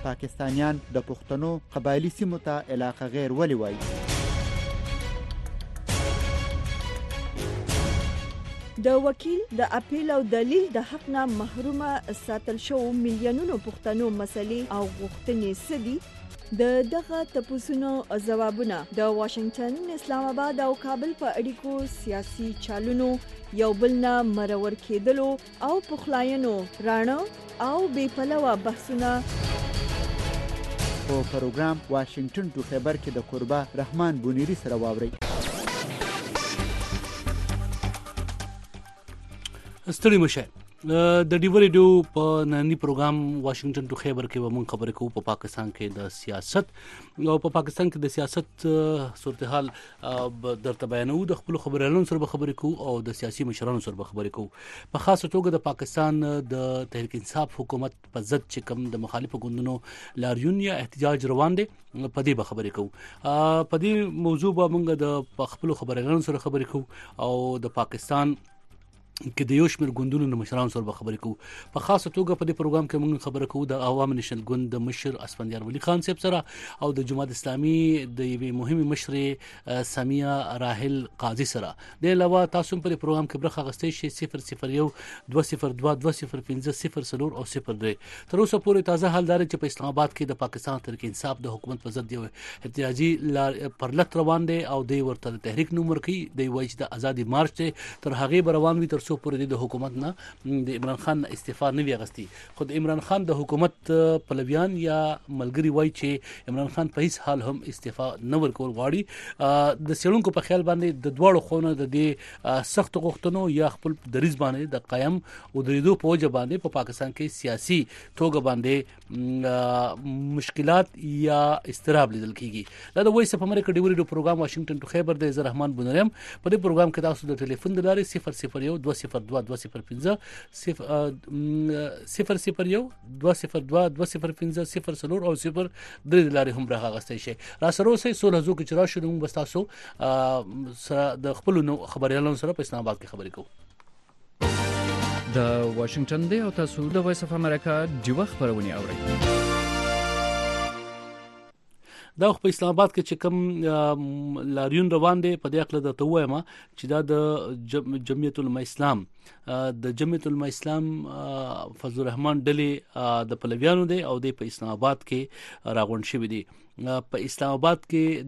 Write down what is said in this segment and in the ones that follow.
پاکستانیان د پښتنو قبایلی سیمو ته علاقه غیر ولې وایي؟ د وکیل د اپیل او دلیل د حق نه محرومه ساتل شو میلیونونو پښتنو مسلې او غوښتنې سدي دغه تپوسونو ځوابونه د واشنگټن، اسلام آباد او کابل په اړیکو سیاسي چالونو یو بل نه مرور کېدلو او پخلاینو راڼه او بې پلوه بحثونه په پروګرام واشنگټن ټو خیبر کې د قربا رحمان بونیری سره واورئ. ستړي مشه د ډیو ریډیو په نننی پروګرام واشنگټن ټو خیبر کې به موږ خبرې کوو په پاکستان کې د سیاست او په پاکستان کې د سیاست صورتحال درته بیانو. د خپل خبريالانو سره به خبرې کوو او د سیاسي مشرانو سره به خبرې کوو. په خاصه توګه د پاکستان د تحریک انصاف حکومت په ضد چې کوم د مخالفو ګوندونو لاریون یا احتجاج روان دي په دې به خبرې کوو. په دې موضوع به موږ د خپل خبريالانو سره خبرې کوو او د پاکستان کې د یو شمېر ګوندونو د مشرانو سره به خبرې کوو. په خاصه توګه په دې پروګرام کې موږ خبرې کوو د عوام نېشنل ګوند د مشر اسفندیار ولی خان صاحب سره او د جماعت اسلامي د یوې مهمې مشرې سمیه راحل قاضي سره. د علاوه تاسو په پروګرام کې برخه اخیستی شئ 001 202 205 0 او 03. تر اوسه پورې تازه حال دار چې په اسلام آباد کې د پاکستان تحریک انصاف د حکومت په ضد یو احتجاجي پرلط روان دی او د ورته تحریک نوم ورکړي د وایي د ازادي مارچ تر هغه روان وي تر څو پورې د حکومت نه د عمران خان استعفا نه وی اغستی. خود عمران خان د حکومت پلویان یا ملګری وایي چې عمران خان په هیڅ حال هم استعفا نه ورکول غواړي. د سیلونکو په خیال باندې د دواړو خونه د دې سخت غوښتنو یا خپل دریځ باندې د قائم او درېدو په وجه باندې په پاکستان کې سیاسي توګه باندې مشکلات یا استراب لیدل کیږي. دا د وایس اف امریکا ډیو ریډیو پروګرام واشنگټن ټو خیبر د رحمان بونریم په دې پروګرام کې تاسو د ټلیفون د لارې 001 202 205 001 202 205 0 او 0 د لارې هم راغستې شي. را سره اوسې سول هزو کې چر شنو بس تاسو سره د خپل خبريالانو سره په اسلام آباد کې خبرې کوو. د واشنگټن دی او تاسو د وایس اف امریکا ډیو خبرونه اورئ. دا په اسلام آباد کې چې کوم لاریون روان دي په دې اړه د تووایم چې دا د جمعیت العلماء اسلام د جمعیت العلماء اسلام فضل الرحمن ډلې د پلویانو دی او د اسلام آباد کې راغونډ شوی دي. په اسلام آباد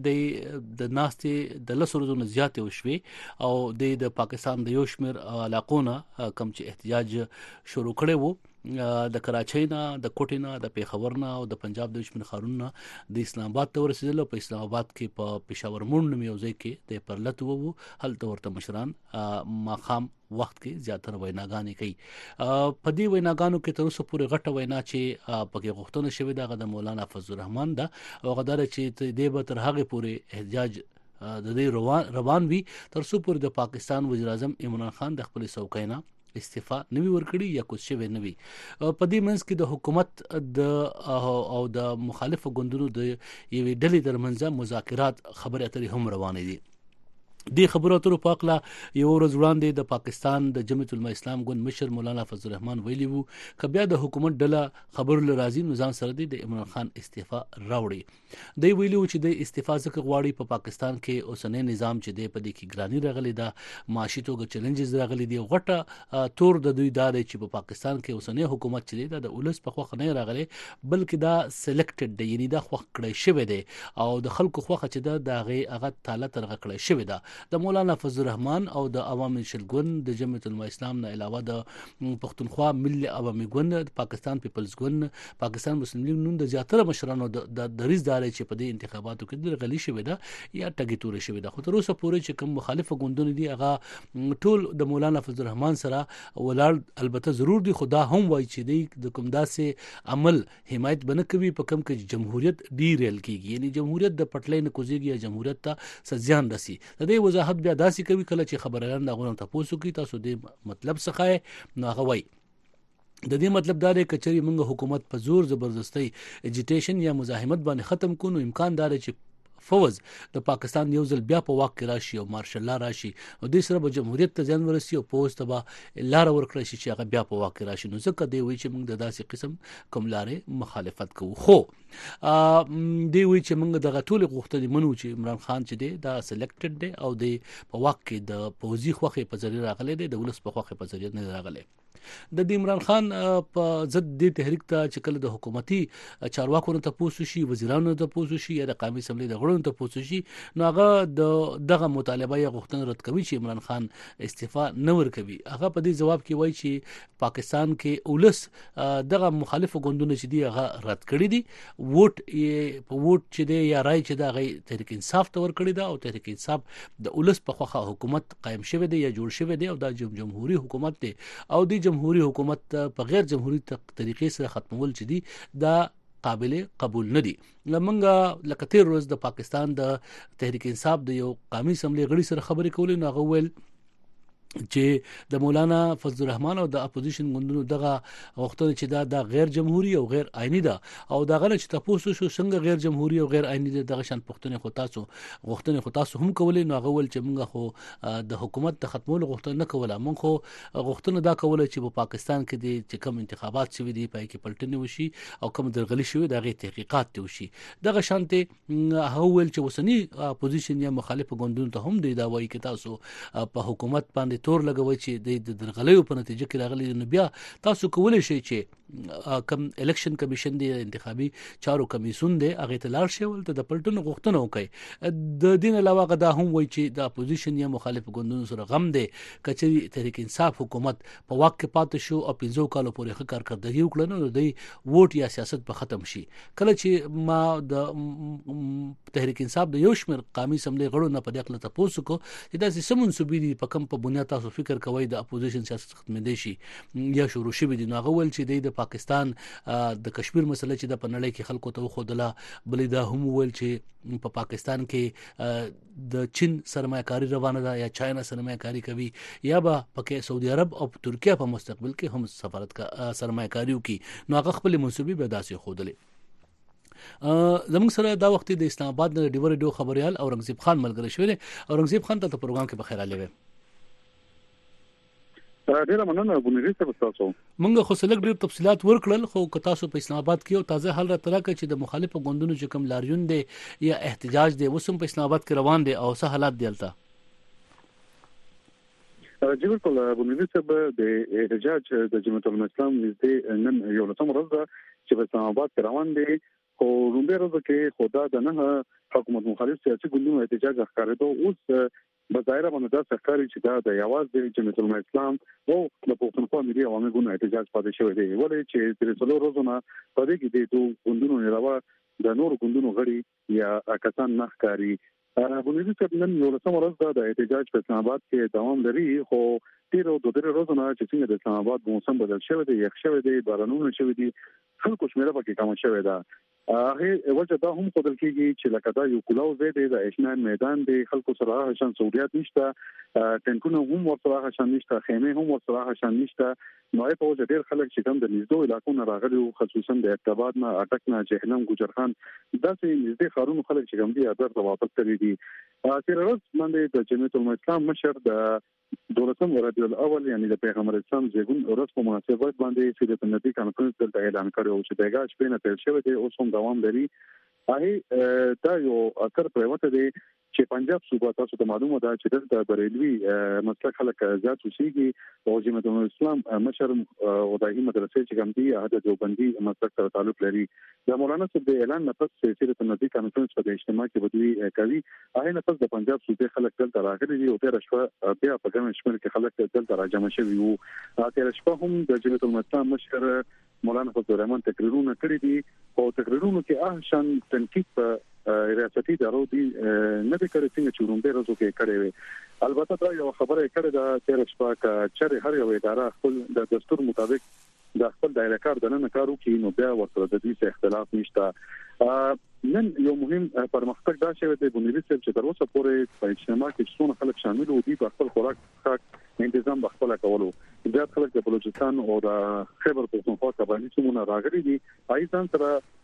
کې د ناستې د لسورزونو زیاتې وشوي او د پاکستان د یو شمېر علاقونه کم چې احتجاج شروع کړي وو د کراچۍ نه د کوټې نه د پیښور نه او د پنجاب د شمن خارونو د اسلام آباد ته ورسېدل. په اسلام آباد کې په پېښور مون نوم یو ځای کې د پرلط وو هلته ورته مشران ماخام وخت کې زیاتره ویناګانې کوي. په دې ویناګانو کې تر اوسه پورې غټه وینا چې پکې غوښتنه شوې ده د مولانا فضل الرحمن ده او غدار چې دې به تر هغه پورې احتجاج د دې روان وي تر څو پورې د پاکستان وزیر اعظم عمران خان د خپل څوکۍ استعفا نوی ورکړي یا کوم شی نوی. په دې منځ کې د حکومت او د مخالفو ګوندونو د یوې ډلې ترمنځ مذاکرات خبرې اترې هم روانې دي. د خبرو اترو په اړه یو ورځ وړاندې د پاکستان د جمعیت العلماء اسلام ګوند مشر مولانا فضل الرحمن ویلي وو ک بیا د حکومت ډله خبر لرازي نظام سره د عمران خان استعفا راوړي. دی ویلي وو چې د استعفا ځکه غواړي په پاکستان کې اوسنۍ نظام چې د پدې کې ګرانی راغلي دا معاشي توګه چیلنجز راغلي دي غټه تور د دوی دار چې په پاکستان کې اوسنۍ حکومت چې د اولس په خوخه نه راغلي بلکې دا سلیکټډ دی یعنی دا خوخ کړی شوی دی او د خلکو خوخه چې دا هغه تعالی ترغه کړی شوی دی. د مولانا فضل الرحمن او د عوام نېشنل ګوند د جمعیت العلماء اسلام نه علاوه د پښتونخوا ملي عوامي ګوند د پاکستان پیپلز ګوند پاکستان مسلم لیگ نون د زیاتره مشرانو د دریځ دار چې په دې انتخاباتو کې د غلي شوی دا یا ټګي تور شوی دا. خو تر اوسه پورې چې کوم مخالف ګوندونه دي هغه ټول د مولانا فضل الرحمن سره ولړ البته ضرور دي خدا هم وایي چې د کوم داسې عمل حمایت بنه کوي په کوم کې جمهوریت ډیرل کیږي یعنی جمهوریت د پټلې نه کوزيږي یا جمهوریت ته سزيان رسي. د دې وضاحت بیا داسې کوي کله چې خبريالان دا غوښتنه تاسو کوي تاسو دې مطلب څه نو هغه وایي د دې مطلب دا دی کچري موږ حکومت په زور زبردستۍ اجیټیشن یا مزاحمت باندې ختم کونو امکان دار چې فوز د پاکستان یو ځل بیا په واک کې راشي او مارشل لا راشي او د سره به جمهوریت ته ځان ورسي او پوز ته به لار ورکړي شي چې هغه بیا په واک کې راشي. نو ځکه دی وی چې موږ د داسې قسم کوم لارې مخالفت کوو. خو دی وی چې موږ دغه ټول غوښتنې منو چې عمران خان چې دی دا سلیکټډ دی او د په واک کې د پوزي خوخه په ذریعہ راغلی دی د ولس په خوخه په ذریعہ نه راغلی. د عمران خان په ضد د تحریک ته چې کله د حکومتي چارواکو ته پوسو شي وزیرانو ته پوسو شي یا د قومي اسمبلی د غړو ته پوسو شي نو هغه دغه مطالبه یا غوښتنه رد کوي چې عمران خان استعفا نه ورکوي. هغه په دې جواب کې وایي چې پاکستان کې ولس دغه مخالفو ګوندونو چې دی هغه رد کړی دي ووټ چې دی یا رای چې دا غي تحریک انصاف ته ور کړی دا او تحریک انصاف د ولس په خوخه حکومت قائم شوی دی یا جوړ شوی دی او دا جمهوریت حکومت دی او د جمهوریت حکومت په غیر جمهوریت طریقې سره ختمول چې دي دا قابل قبول نه دي. لمنګه لکه تیر روز د پاکستان د تحریک انصاف د یو قومي اسمبلی غړي سره خبرې کولې نو هغه ویل چې د مولانا فضل الرحمن او د اپوزیشن غوندونو دغه غوښتنه چې دا غیر جمهوریت او غیر آئینی ده او دا غل چې تاسو شو څنګه غیر جمهوریت او غیر آئینی ده دغه شان پښتنه خو تاسو هم کولې نو هغه ول چې موږ خو د حکومت د ختمولو غوښتنه نه کوله موږ خو غوښتنه دا کوله چې په پاکستان کې د کوم انتخابات شوي دي پای کې پلټنه وشي او کوم درغلي شوي دغه تحقیقات ته وشي دغه شانته هغه ول چې وسنی اپوزیشن یا مخالف غوندونو ته هم دی دا وایي چې تاسو په حکومت باندې تور لګوي چې د درغلیو په نتیجه کې راغلي نو بیا تاسو کولای شئ چې کم الیکشن کمیشن دی انتخابي چارو کمیسون دی هغه ته لاړ شي ولته د پلټنو غوښتنه وکړي. د دین علاوه غدا هم وایي چې د اپوزیشن یا مخالف ګوندونو سره غم دی کچري تحریک انصاف حکومت په واک کې پاتې شو او 15 کالو پورې کارکردګي وکړه نو د ووټ یا سیاست په ختم شي. کله چې ما د تحریک انصاف د یو شمېر قومي اسمبلی غړو نه په دې اړه تاسو کو چې دا سیمون سوبېدي په کم په بنیاد تاسو فکر کوئ د اپوزیشن سیاست ختمېدي شي یا شروع شي دي نو هغه ول چې د پاکستان د کشمیر مسله چې د پنړۍ کې خلکو ته خودله بلې دا هم ول چې په پاکستان کې د چین سرمایه‌کاري روانه ده یا چاینا سرمایه‌کاري کوي یا به پکې سعودي عرب او ترکیه په مستقبل کې هم سفارت کا سرمایه‌کاري کوي نو هغه خپل منسوبي به داسې خودله. زموږ سره دا وخت د اسلام آباد د ډیورډیو خبريال اورنګزیب خان ملګری شوی دی. اورنګزیب خان ته پروګرام کې بخیر علي وي. ډیره مننه بونیری صاحب تاسو. موږ خو سلګ ډیر تفصيلات ورکړل خو که تاسو په اسلام آباد کې او تازه حال را ترکه چې د مخالفو ګوندونو چې کوم لاریون دي یا احتجاج دي وسم په اسلام آباد کې روان دي او څه حالات دي الته. جبر کول بونیری صاحب د احتجاج د جمعیت الاسلام نږدې نن یو لسم ورځ چې په اسلام آباد کې روان دي خو رومبه ورځ کې خدا د نه حکومت مخالف سیاسي ګوندونو احتجاج ښکارېدو اوس بظاهر باندې دا ښکاري چې دا د یواز د جمعیت الاسلام او د پښتونخوا ملي عوامي ګوند احتجاج پاتې شوی دی ولې چې د څلور ورځې په دې کې د دوه ګوندونو علاوه د نور ګوندونو غړي یا کسان نه ښکاري. بونیری صاحب نن یو لسم ورځ د احتجاج په اسلام آباد کې دوام لري خو تیر او دوه ورځې نه چې څنګه د اسلام آباد موسم بدل شوی دی یخ شوی دی بارانونه شوی دي خلکو شمیره پکې کم شوی ده. هغه وجه دا هم قدر کیږي چې لکه دا یو کلاو زیاده د اشنان میدان دی خلکو سره شان سہولیات نشته ټینکونه هم ورسره شان نشته خیمه هم ورسره شان نشته نو په وجه ډیر خلک چې کوم د نږدې علاقو نه راغلي خصوصا د ارتباط نه اټک نه جهنم ګجرخان داسې نږدې خارونو خلک چې کوم دي اثر ته واپس کړی دي. تیر ورځ باندې د جمعیت الاسلام مشر د دولتم ربیع الاول یعنی د پیغمبر اسلام زیګون ورځ په مناسبت باندې سیرت النبی کانفرنس دلته اعلان کړو چې دغه شپه نه پیل شوی دی اوس هم دوام لري. هغه دا یو اثر پروت دی چې پنجاب صوبه تاسو ته معلومه ده چې دلته بریلوي مسلک خلک زیات وشيږي او جمعیت الاسلام مشر او دایي مدرسې چې کوم دي هغه دیوبندي مسلک سره تعلق لري. د مولانا صاحب د اعلان نه پس سیرت النبی کانفرنس په اجتماع کې بدوي کوي هغه نه پس د پنجاب صوبه خلک دلته راغلي دي او تر شپه بیا په کوم شمول کې خلک دلته راجمع شوي وو. تر شپه هم د جمعیت الاسلام مشر مولانا فضل الرحمن تقریرونه کړی دي او تقریرونه کې شان تنقید په ریاستي ادارو دي نه د کړی څنګه چې رومبه ورځو کې کړی وي. البته دا یو خبره کړې ده چې شپه چې هر یو اداره خپل د دستور مطابق د خپل دایره کار د نه کارو کې نو بیا ورته د دې اختلاف نشته. نن یو مهم پرمختګ دا شوی دی بونیری صاحب چې تر اوسه پورې په اجتماع کې څونه خلک شامل وو دي په خپل خوراک تنظیم بخپل کولو زیات خلک د بلوچستان او د خیبر پختونخوا قبایلی څخه راغلي دي. پاکستان سره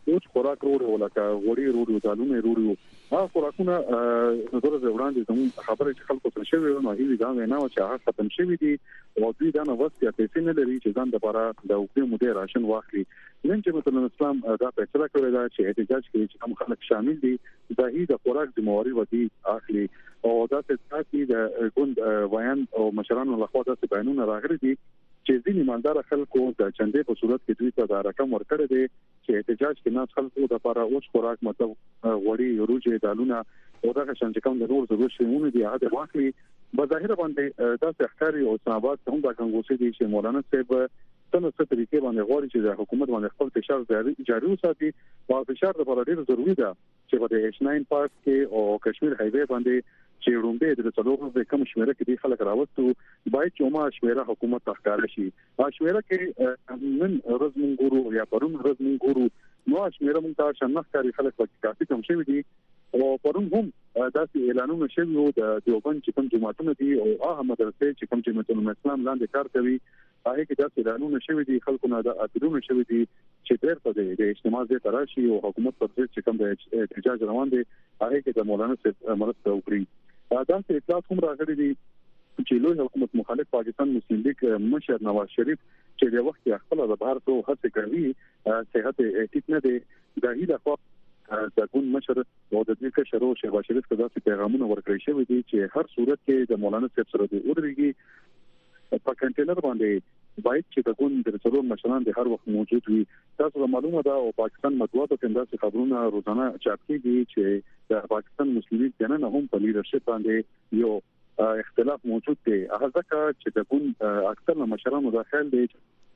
اوس خوراک وروړو لکه غوړي وروړو دالونه وروړو هغه خوراکونه نظر وړاندې زموږ خبره چې خلکو ته شوی نو هیڅ دا نه و چې هغه ختم شوی دي او دوی دا نو وخت یا پیسې نه لري چې ځان لپاره د اوږدې مودې راشن واخلي نن چې مثلا اسلام دا فیصله کړی دا چې احتجاج کوي چې کوم خلک شامل دي دا هی د خوراک ذمہواری ودی اخلي او دا چې د ګوند ویان او مشرانو لخوا د بیانونه راغلي دي چې ځینې مالدار خلکو د چندې په صورت کې دوی ته دا رقم ورکړی دی چې احتجاج کې ناس خلکو د لپاره اوس خوراک مطلب غوړي روجي دالونه او دا چې کوم د نور ضرورت شونه دي هغه واخلي بظاهر باندې دا ښکاری او اسلام آباد ته هم دا څنګه چې مولانا صاحب څنګه څه طریقې باندې غواړي چې د حکومت باندې خپل فشار جاري وساتي او فشار د بلډیر ضروری ده چې په H9 پارک کې او کشمیر هایوي باندې چې رومبه د څلورو د کم شمیره کې د خلک راوستو باید چې ما شمیره حکومت تخکاره شي شمیره کې نن ورځ مونږ ګورو یا پرون ورځ مونږ ګورو نو شمیره مونږ ته شنخ کاری خلک په کافي کم شوی دي او پرون هم داسې اعلانونه شوی وو د دیوبند چې کوم جماعتونه دي او هغه مدرسې چې کوم جماعتونه اسلام لاندې کار کوي هغه کې داسې اعلانونه شوی دي خلکو نه د اټلونه شوی دي چې ډېر په د اجتماع ځای تراشي او حکومت پر ضد چې کوم د احتجاج روان دي هغه کې د مولانا صاحب مرسته وکړي دا څه اطلاعات هم راغلي دي چې لوی حکومت مخالف پاکستان مسلم لیگ مشر نواز شریف چې د وخت خپل د بهر ته هڅه کوي صحت اټیک نه دی د هیله خو د ګوند مشر او د دې کشرو شهباز شریف ته داسې پیغامونه ورکړي شوی دي چې هر صورت کې د مولانا صاحب سره د ودرېږي په کنټینر باندې باید چې د ګوند د څلور مشران د هر وخت موجود وي تاسو معلومه ده او پاکستان مطبوعاتو کې داسې خبرونه روزانه چاپ کیږي چې د پاکستان مسلم لیگ جنن هم په لیډرشپ باندې یو اختلاف موجود دی هغه ځکه چې د ګوند اکثر مشرانو داخل دي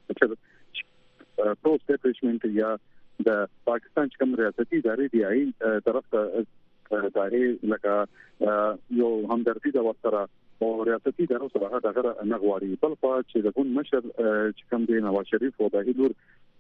چې پرو اسټابلیشمنت یا د پاکستان چې کوم ریاستي ادارې دی آی طرف ته ادارې لکه یو همدردي د وسره او ریاستي ادارو سره هغه نه غواړي بل خو چې د ګوند مشر چې کوم دی نواز شریف او د هیلور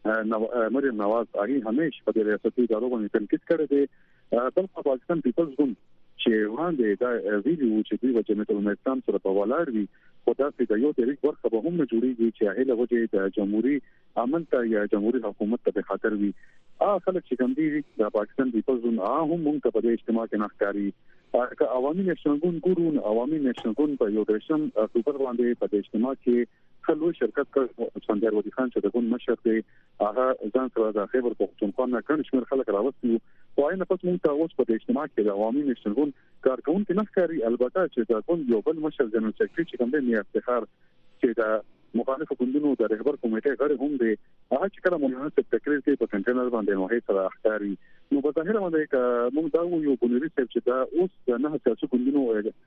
مریم نواز هغه همیشه په ریاستي ادارو باندې تنقید کړی دی بل خو پاکستان پیپلز ګوند چې وړاندې دا ویډیو چې دوی د جمهوریت اسلام سره په ولاړ وي خو دا چې یو طریق ورخه به هم جوړیږي چې هغه لږه د جمهوریت امن ته یا جمهوریت حکومت ته به خطر وي خلک چې کوم دي د پاکستان پیپلز ګوند هم موږ ته په اجتماع کې نخکاری که عوامي نېشنل ګوند ګورو عوامي نېشنل ګوند په یو درشم اکتوبر باندې په اجتماع کې خلک شرکت کړ څنګه ودی خان چې د ګوند مشر دی هغه ځان سره د خیبر پختونخوا نه کړ شمیر خلک راوستي وای نه پس موږ ته اوس په اجتماع کې د عوامي نېشنل ګوند کارکونکو نه ښکاری البته چې د ګوند یو بل مشر جنرال سیکریټري چې کوم دی افتخار چې د مخالفو ګوندونو د رهبر کمیټې غړي هم دي هغه چې کله مونږ ته تقریر کوي په کنټینر باندې نو هیڅ سره اختیاري نو په ظاهر باندې موږ دا یو بنوري چې دا اوس نه سیاسي ګوندونو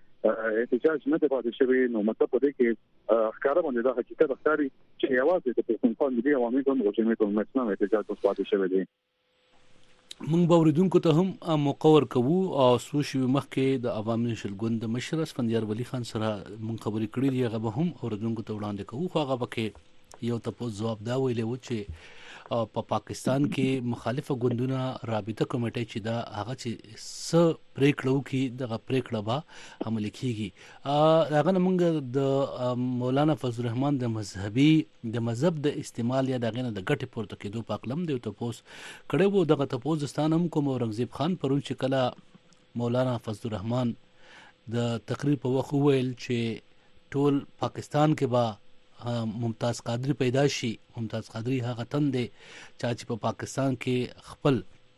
احتجاج نه پاتې شوی نو مطلب دې کې ښکارا باندې دا حقیقت ښکاري چې یوازې د پښتونخوا ملي عوامي ګوند او جمعیت الاسلام احتجاج پاتې شوی دی مونږ باوریدونکو ته هم مقور کوو او سوشي مخکې د عوامي نېشنل ګوند مشر اسفندیار ولی خان سره مونږ خبرې کړې دي هغه هم اوریدونکو ته وړاندې کوو خو هغه پکې یو تاسو جواب دا ویلې و چې په پاکستان کې مخالفه ګوندونه رابطه کمیټه چې دا هغه چې س پریکړو کې د پریکړه به عمل کیږي هغه موږ د مولانا فضل الرحمن د مذهب د استعمال یا دغه د ګټ پورته کېدو په اقلم دی ته پوس کړه وو دغه ته پوز ستانم کوم اورنګزیب خان پرون چې کله مولانا فضل الرحمن د تقریر په وخت ویل چې ټول پاکستان کې با ممتاز قادری پیدا شي ممتاز قادری هغه تند چې په پاکستان کې خپل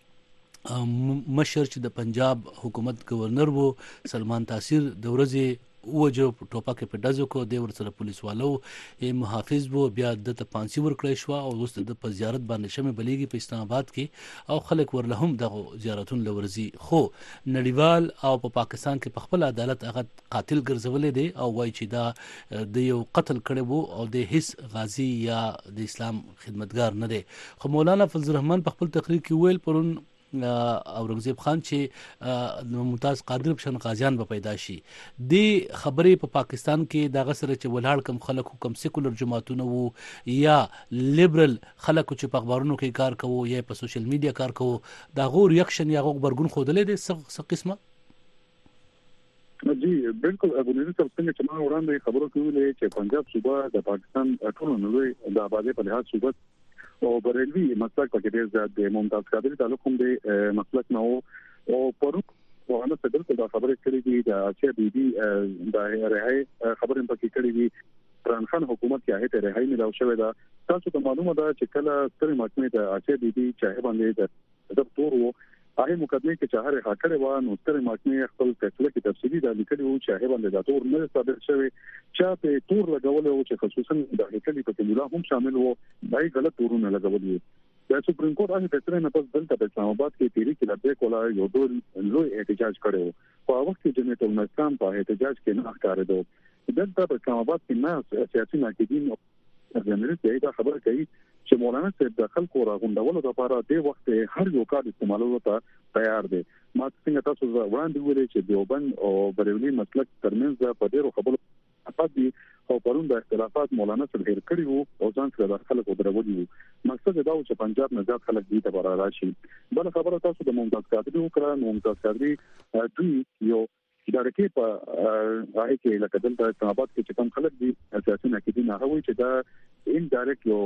مشر چې د پنجاب حکومت گورنر وو سلمان تاثیر د ورځې وجو ټوپک په دزو کو د ورسره پولیس والو محافظ وو بیا د پانسی ور کړی شو او اوس د په زیارت باندې شمه بلیږي په اسلام آباد کې او خلک ورلهم د زیارتون لورزي خو نړیوال او په پاکستان کې په خپل عدالت هغه قاتل ګرځولې دي او وایي چې دا د یو قتل کړي وو او د هیڅ غازی یا د اسلام خدمتګار نه دی خو مولانا فضل الرحمن په خپل تقریر کې ویل پرون اورنګزیب خان چې ممتاز قادر بشن غازیان به پیدا شي د خبرې په پاکستان کې دغه سره چې ولاړ کم خلک کم سیکولر جماعتونه وو یا لیبرل خلک چې په اخبارونو کې کار کوو یا په سوشل میډیا کار کوو دا غو ریاکشن یا غو خبرګون خودلې دي څه قسمه جی بالکل ابو نصر صاحب څنګه چې ما وړاندې خبرو کولې چې پنجاب صوبه د پاکستان ټول نړۍ د آبادی په لحاظ صوبه او بریلوي مسلک پکې ډېر زیات دی. ممتاز قادری تعلق هم د مسلک نه او پرو وانه څه دلته دا خبره کړې دي د اسیا بیبي د رهایی خبرې پکې کړې دي. عمران خان حکومت کې هغه ته رهایی ملو شوې ده. تاسو ته معلومه ده چې کله ستري محکمې د اسیا بیبي چې باندې د تور وو هغه مقدمه کې چې هغه حاکره و نو ستري محکمې خپل فیصله کې تفصیلي د لیکلي وو چې هغه باندې د تور نه ثابت شوی چې په تور لګول او چې خصوصا د لیکلي په کلیلا هم شامل وو دای غلط تورونه لګول دي. د سپریم کورټ هغه فیصله نه پس دلته په اسلام آباد کې تیری کې لږه کولا یو ډول لوی احتجاج کړو. په وخت کې جمعیت الاسلام په احتجاج کې نه ښکارېدو. دلته په اسلام آباد کې نه سیاسي ناقدین جمهوریت دا خبره کوي چې مولانا صاحب د خلکو راغونډولو لپاره د وخت هر یو کار استعمالولو ته تیار دي. ما څنګه تاسو وړاندې ویلي چې دیوبند او بریلوي مسلک ترمنځ په ډیرو خبرو اتفاقي او پرون د اختلافات مولانا صاحب هیر کړی وو او ځان سره د خلکو درولي وو. مقصد دا و چې پنجاب نه ځات خلک دې ته راشي. بل خبره تاسو د ممتاز قادری وکړه. ممتاز قادری دوی یو ادارې په هغه کې لکه دلته اسلام آباد کې چې کوم خلک دي سیاسي ناقدین هغه وایي چې دا ان ډایرکټ یو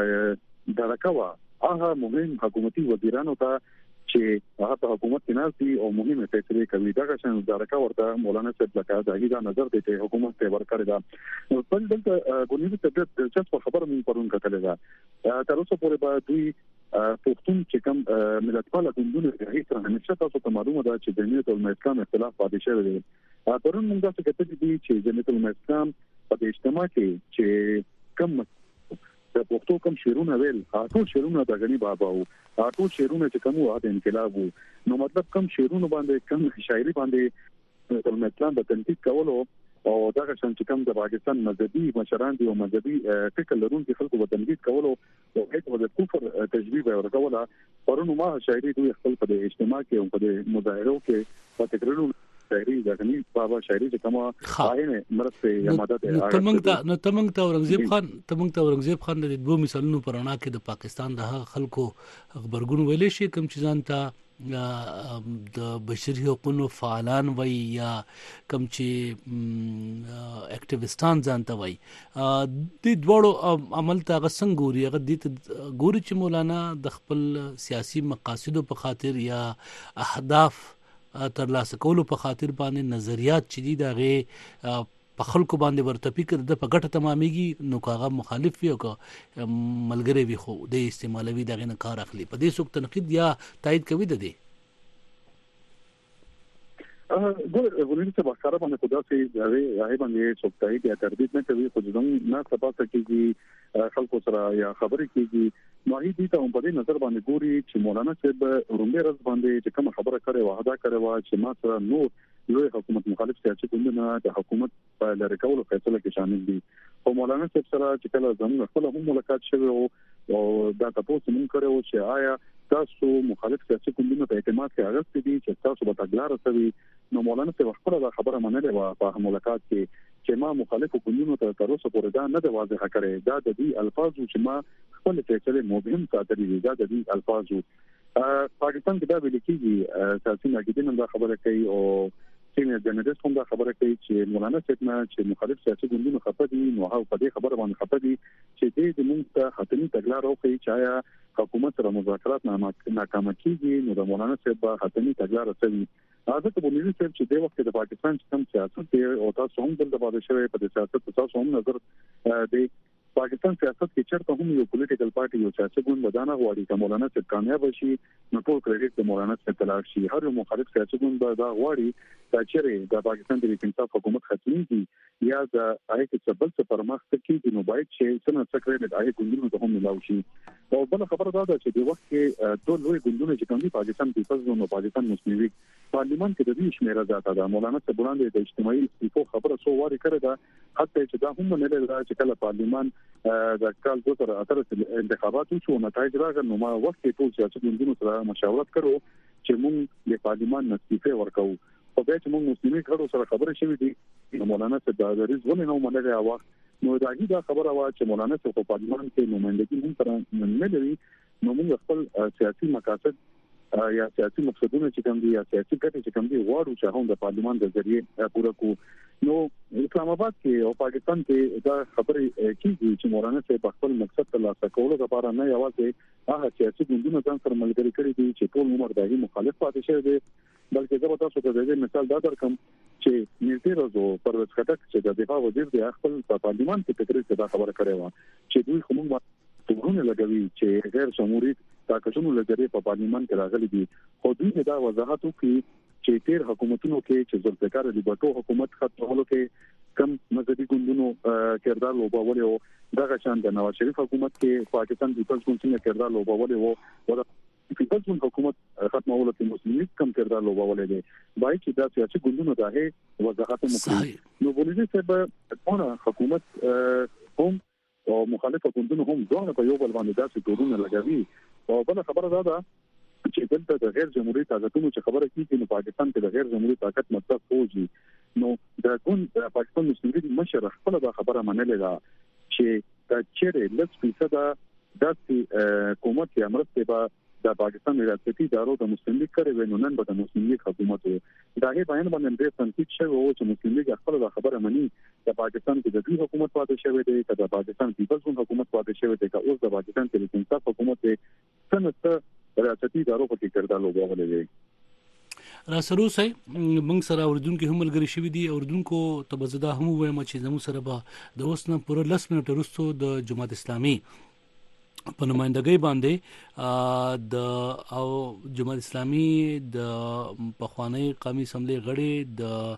درکوا هغه مهم حکومتي وزیرانو ته چې هغه په حکومت کې ناسي او مهمه فیصله کوي دا څنګه درکا ورته مولانا صاحب لکه دا نظر دی چې حکومت ته ورکړی دا. په دلته ګونیز ته د څه خبره مون پرون کتلې ده. تر اوسه پورې به دوی پښتون چې کوم ملتپاله ګوندونه هیڅ همیشه تاسو ته معلومه ده چې جمعیت الاسلام اختلاف پاتې شوی دی. پرون موږ څه کتلې دي چې جمعیت الاسلام په اجتماع کې چې کوم د پښتو کوم شعرونه ویل ټول شعرونه د غنی بابا وو. ټول شعرونه چې کوم واه د انقلاب وو. نو مطلب کوم شعرونه باندې کوم شاعري باندې د اسلام د تنقید کولو او دا چې کوم د پاکستان مذهبي مشران دي او مذهبي فکر لرونکي خلکو په تنقید کولو او هیڅ د کفر تشبیه ورکوله. پرونو ما شاعري دوی خپل په اجتماع کې او په مظاهرو کې په تکرارونو شاعري د غنی بابا شاعري چې کومه عینه مرسته یمادت تمنګ ته اورنګزیب خان د دوه مثالونو پرانا کې د پاکستان د خلکو خبرګون ویلې شي کوم چې ځانته د بشري حقوقو فعالان وای یا کوم چې اکټیویستان ځانته وای د دوړو عمل ته غسنګ ګوري هغه د ګوري چې مولانا د خپل سیاسي مقاصدو په خاطر یا اهداف ترلاسه کولو په خاطر باندې نظریات چې دي دغه په خلکو باندې ورتپی کړ د پګټه تمامېږي نو کاغه مخالف وي او ملګری وي خو د استعمالوي دغه نه کار اخلي. په دې څوک تنقید یا تایید کوي د دې ګورې څه بخاره باندې خدا سي هغه باندې څوک تایید یا تردید نه کوي خو ځم نه تاسو کېږي خلکو سره یا خبرې کېږي. نو هی دي ته په دې نظر باندې ګوري چې مولانا صاحب رومبه رز باندې چې کوم خبره کړې وعده کړې و چې ما سره نو لوی حکومت مخالف سیاسي ګوندونه د حکومت په لری کولو فیصله کې شامل دي. او مولانا صاحب سره چې کله زموږ خپل هم ملاقات شوی او دا تاسو مونږ کړو چې آیا تاسو مخالف سیاسي ګوندونو په اعتماد کې اغستې دي چې تاسو به تګلار رسوي. نو مولانا صاحب خپل دا خبره منلې و په ملاقات کې چې ما مخالف ګوندونو ته تر اوسه پورې دا نه دی واضح کړی. دا د دې الفاظ چې ما خپل فیصله مهم ساتلې دي دا د دې الفاظ پاکستان کې دا ویل کېږي سیاسي ناقدین دا خبره کوي او سینه جنرالست هم دا خبره کوي چې مولانا صاحب نه چې مخالف سیاسي ګوندونو خپه دي نو هغه په دې خبره باندې خپه دي چې دې موږ ته حتمي تګلار وکړي چې آیا حکومت سره مذاکرات ناکام کیږي نو د مولانا صاحب حتمي تګلار رسوي. حضرت بونیری صاحب چې د وخت د پاکستان څخه سیاست او تاسو هم د باندې شوی په سیاست تاسو هم نظر دی پاکستان سیاست کې چرته هم یو پولیټیکل پارټي یو سیاسي ګوند بدانه غواړي چې مولانا صاحب کامیاب شي نو ټول کریډټ د مولانا صاحب تلاش شي. هر یو مخالف سیاسي ګوند دا غواړي چې د پاکستان د انصاف حکومت ختمي یا د هغه څه بل څه پرمختګ کوي نو باید چې څنګه کریډټ هغه ګوندونو ته هم ملاوي شي. او بل خبره دا ده چې د وخت کې ټول لوی ګوندونه چې کوم دي پاکستان پیپلز ګوند او پاکستان مسلم لیگ پارلیمان کې د دې شمیره ذاته ده. مولانا صاحب وړاندې د اجتماعي استعفا خبره سو واري کړې ده حتی چې دا هم نه لري چې کله پارلیمان د کال 2018 انتخابات شو نتایج راغلل نو ما وخت کې ټول سیاسي ګوندونو سره مشاورت کړو چې موږ د پارلیمان استعفا ورکوو. په دې چې موږ مسلمانۍ کړو سره خبره شوې دي مولانا صاحب د رضوان نو منلې اواخ نو دا خبره وا چې مولانا صاحب په پارلیمان کې نمائندګي هم سره نه لري نو موږ خپل سیاسي مقاصد یا سیاسي مقصدونه چې کوم دي یا سیاسي ګټې چې کوم دي غواړو چې هم د پارلیمان د ذریعے پوره کو. نو اسلام آباد کې او پاکستان کې دا خبرې کیږي چې مولانا صاحب خپل مقصد ترلاسه کولو لپاره نه یوازې هغه سیاسي ګوندونو ځان سره ملګري کړي دي چې ټول عمر دایي مخالف پاتې شوی دي، بلکې زه به تاسو ته د دې مثال دا درکم چې نیټه روزو پرویز خټک چې د دفاع وزیر دی خپل په پارلیمان کې تقریر کې دا خبره کړې و چې دوی کومه تورونه لګوي چې غیر جمهوریت طاقتونو لګري په پارلیمان کې راغلي دي، خو دوی دا وضاحت وکړي چې تیر حکومتونو کې چې ذوالفقار علي بټو حکومت خطرولو کې کم مذهبي ګوندونو کردار لوبول او دغه شان د نواز شریف حکومت کې پاکستان پیپلز ګوند کردار لوبول او پیپلز ګوند حکومت ختمولو کې مسلم لیگ کم کردار لوبول دي بای چې دا سیاسي ګوندونو دغه وضاحت وکړي. نو بولې چې په حکومت هم او مخالفه ګوندونو هم ځان په یو بل باندې داسې تورونه لګوي. او بل خبره ده چې دلته د غیر جمهوریت طاقتونو چې خبره کیږي نو پاکستان کې د غیر جمهوریت طاقت مطلب فوجي، نو د ګوند پاکستان مسلم لیگ مشر خپل دا خبره منلې ده چې د چیرې لږ فیصد د حکومت یا مرسته به د پاکستان ریاستي ادارو د مسلم لیگ کړي وي، نو نن به د مسلم لیگ حکومت وي. دا هغه بیان باندې د تنقید شوی او چې مسلم لیگ خپل دا خبره مني د پاکستان کې د دوی حکومت پاتې شوی دی، د پاکستان پیپلز ګوند حکومت پاتې شوی دی، که اوس د پاکستان کې انصاف حکومت دی څنګه ریاستي ادارو په کې کردار لوبولې دي. را سره سي موږ سره اوردونکو هم ملګری شوی دي. اوردونکو ته بزدا هم وایم چې زموږ سره به د اوس نه پوره 10 منټه وروسته د جماعت اسلامي په نمائندګۍ باندې د او جماعت اسلامي د پخوانی قومي اسمبلی غړي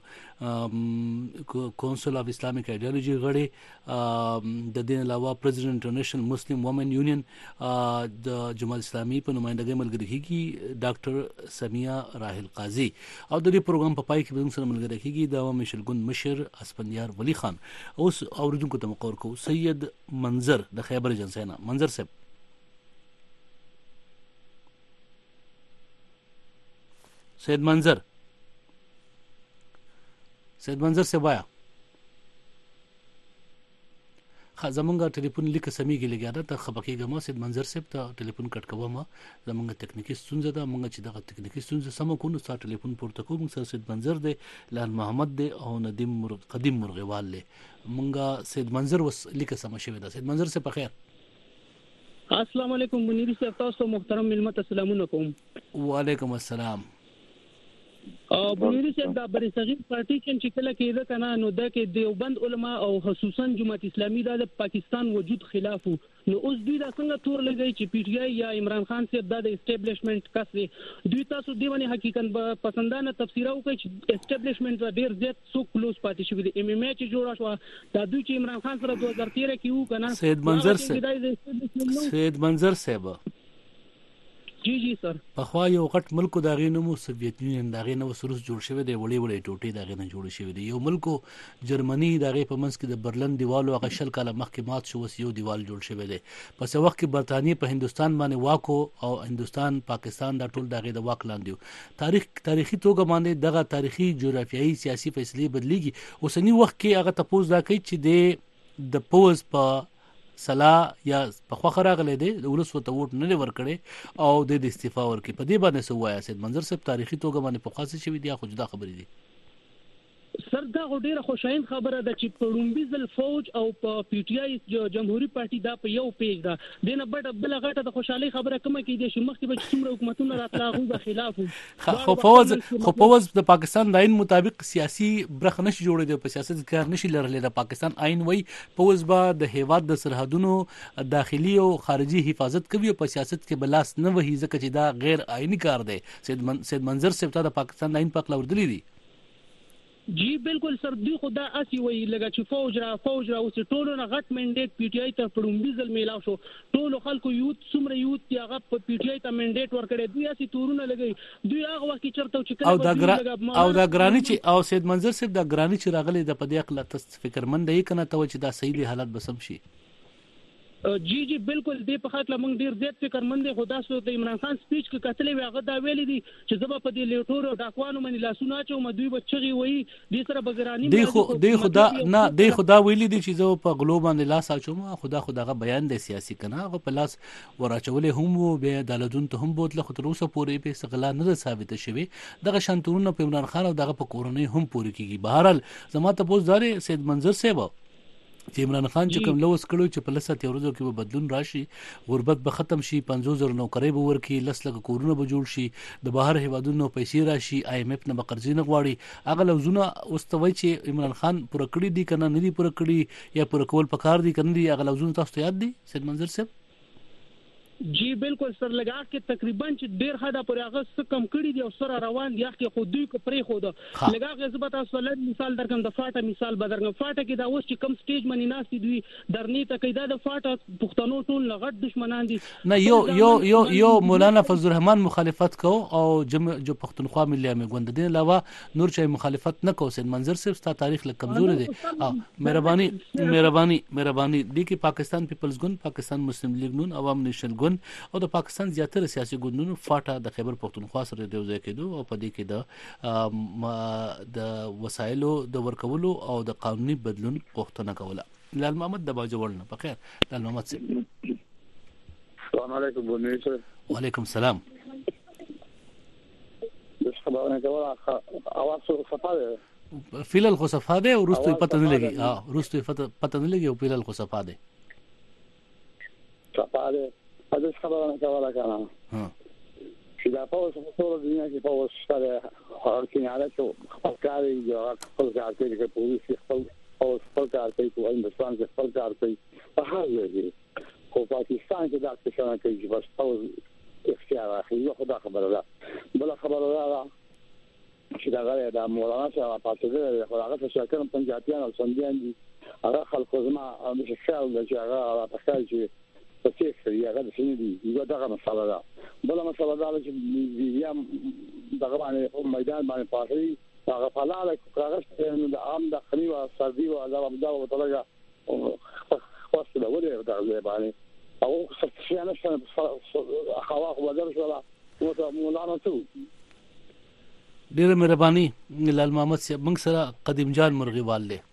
د کونسل اف اسلامیک ایډیالوژي غړي د دین علاوه پریزیدنت انټرنیشنل مسلم وومن یونین د جماعت اسلامي په نمائندګۍ ملګری کیږي ډاکټر سمیه راحل قاضي او د دې پروګرام په پای کې به موږ سره ملګری کیږي د عوامي شلګون مشر اسفندیار ولی خان. اوس اوریدونکو ته مقور کو سید منظر د خیبر ایجنسینا. منظر صاحب سید منظر سے وایا زمونږه ټلیفون لیکه سمېږي لګیا ته خبرېږه ما سید منظر صاحب ته ټلیفون کټ کوم زمونږه تکنیکی ستونزه ده مونږ چې دغه تکنیکی ستونزه سم کو نو ستا ټلیفون پورته کوم سره سید منظر دی لال محمد دی او ندیم قدیم مرغوال له مونږه سید منظر وس لیکه سم شوی ده. سید منظر سے په خیر. السلام علیکم منیر صاحب، تاسو محترم ملت السلام علیکم. وعلیکم السلام. منیر صاحب دا بری صغیر پارټیشن چې کله کېده کنه نو دا کې دیوبند علما او خصوصا جماعت اسلامي د پاکستان وجود خلاف نو اوس دوی دا څنګه تور لګي چې پی ټی آی یا عمران خان صاحب د اسټابلیشمنت کس دی دوی تاسو دی باندې حقیقت پسندانه تفسیر وکړي چې اسټابلیشمنت ډیر زیات سو کلوز پاتې شوی دی. ام ام ای چې جوړه شو دا دوی چې عمران خان سره 2013 کې وو کنه سید منظر صاحب جی سر په خوا یو غټ ملک دا غینمو سوویت یونین دا غینه وسروس جوړ شوی دی وړي وړي ټوټي دا غینه جوړ شوی دی. یو ملک جرمني دا غي په منځ کې د برلن دیوالو هغه شل کاله مخکې مات شو وس یو دیوال جوړ شوی دی. پس وخت کې برتانیې په هندستان باندې واکو او هندستان پاکستان دا ټول دا غي د واک لاندې تاریخي توګه باندې دغه تاریخي جغرافیایي سیاسي فیصله بدلیږي. اوسنی وخت کې هغه تاسو دا کوي چې د پوز په سلا یا په خو راغله دي ولس وته ووټ نه ورکړي او د استعفا ورکړي. په دې باندې سو وایا سید منظر صاحب تاریخي توګه باندې په خاصه شوی دی خو جدا خبرې دي. سر دا ډیره خوشاین خبره ده چې په لومبي ځل فوج او په پی ټی آی جمهوریت پارټي دا په یو پیج ده دنه بل غټه د خوشحالي خبره کومه کې دي چې مخکې به څومره حکومتونه راتلاغو د خلاف خو فوج د پاکستان د آئین مطابق سیاسي برخه نشي جوړېدي په سیاست کار نشي لرلې. د پاکستان آئین وای فوج به د هیواد د سرحدونو داخلي او خارجي حفاظت کوي په سیاست کې بلاس نه وهي ځکه چې دا غیر آئینی کار دی. سید منظر صاحب ته د پاکستان آئین په خلاف وردلی دي. جی بالکل سر دی خدا اسی وی لګا چې فوج را اوس ټولو نه غټ منډیټ پی ټی آی ته پړومبي ځل میلاو شو ټولو خلکو یوت سمره یوت یا غ په پی ټی آی ته منډیټ ورکړي دوی اسی تورونه لګي دوی هغه وخت چرته چې او دا ګرانی چې او سید منظر صاحب دا ګرانی چې راغلي د پدې اقل تاسو فکرمند یې کنه ته چې دا صحیح حالت بسم شي. جی بالکل دې په خاطر موږ ډیر زیات فکرمند دي. خدا سو د عمران خان سپیچ کې کتلې وی هغه دا ویلي دي چې زما په دې لیټورو ډاکوانو باندې لاسونه چوم دوی بچي وي دې سره بګرانی دی خدا ویلي دي چې زه په غلو باندې لاس اچوم. خداغه بیان دی سیاسي کنه هغه په لاس وراچولې هم وو به عدالتون ته هم بوتله خو تر اوسه پورې به استغلا نه ثابت شوی. دغه شانتورونه په عمران خان او دغه په کورونی هم پوری کیږي. بهرحال زما ته پوز دار سید منظر صاحب چې عمران خان چې کوم لوس کړو چې په لسه تیورزو کې به بدلون راشي غربت به ختم شي 50000 نوکری به ورکي لس لک کورونه به جوړ شي د بهر هیوادونو پیسې راشي IMF نه به قرضې نه غواړي. هغه لوزونه اوستوي چې عمران خان پوره کړی دي کنه نه دي پوره کړی یا پوره کول پکار دي کنه دي هغه لوزونه تاسو یاد دي سید منظر صاحب؟ جی بالکل سر لگا کې تقریبا چې ډیر حدا پر هغه کم کړی دی او سره روان دي چې خو دوی کو پرې خو ده لگا کې زبط اصلت مثال درکم د فاټه مثال بدرګم فاټه کې دا اوس چې کم سټیج منی ناس دي درنی ته کې دا د فاټه پښتنو ټول لغړ دشمنان دي نه یو مولانا فضل الرحمن مخالفت کو او جو پښتونخوا ملي امه ګوند دین علاوه نور چای مخالفت نه کو. سید منظر صاحب ستا تاریخ له کمزور دي. مهرباني دي کې پاکستان پیپلز ګوند پاکستان مسلم لیگ نون عوام نیشنل ګوند او د پاکستان زیاتره سیاسي ګوندونو فاټه د خیبر پښتونخوا سره د یوځای کېدو او په دې کې د وسایلو د ورکولو او د قانوني بدلون غوښتنه کوله. لال محمد د باجوړ نه بخیر لال محمد صاحب السلام علیکم بونیسه. وعلیکم السلام. د خبرونه کوله اواز صفه ده فیلل خو صفه ده او رستو پته نه لګي رستو پته نه لګي او فیلل خو صفه ده صفه ده هذا خبرنا كولا كلام في فوز صورة الدنيا في فوز شارع حركين على شو خلقاري جواب خلقاري كبوليس فوز خلقاري وين بسان خلقاري فهذا يجري هو باكستان كذا كشان كيجي بس فوز اختيار أخي يأخذ خبر لا بلا خبر لا شيء غير ده مولانا شو باتجاه يأخذ عقد شاكر بنجاتيان أو سنديان دي أراخل خزمة مش الشغل ده شغال تحتاج تفسير يا غدا سيدي يقول دغه مساله ده بل مساله ده چې بیا دغه باندې میدان باندې پاخري هغه فلاله کاغذ د عام د خنی او سردي او عذاب عبد الله تعالی خاص ده ولا دغه باندې او څه نه خواخ بدر شو لا مولانا تو ډیره مهرباني لال محمد صاحب موږ سره قدیم جان مرغیوال له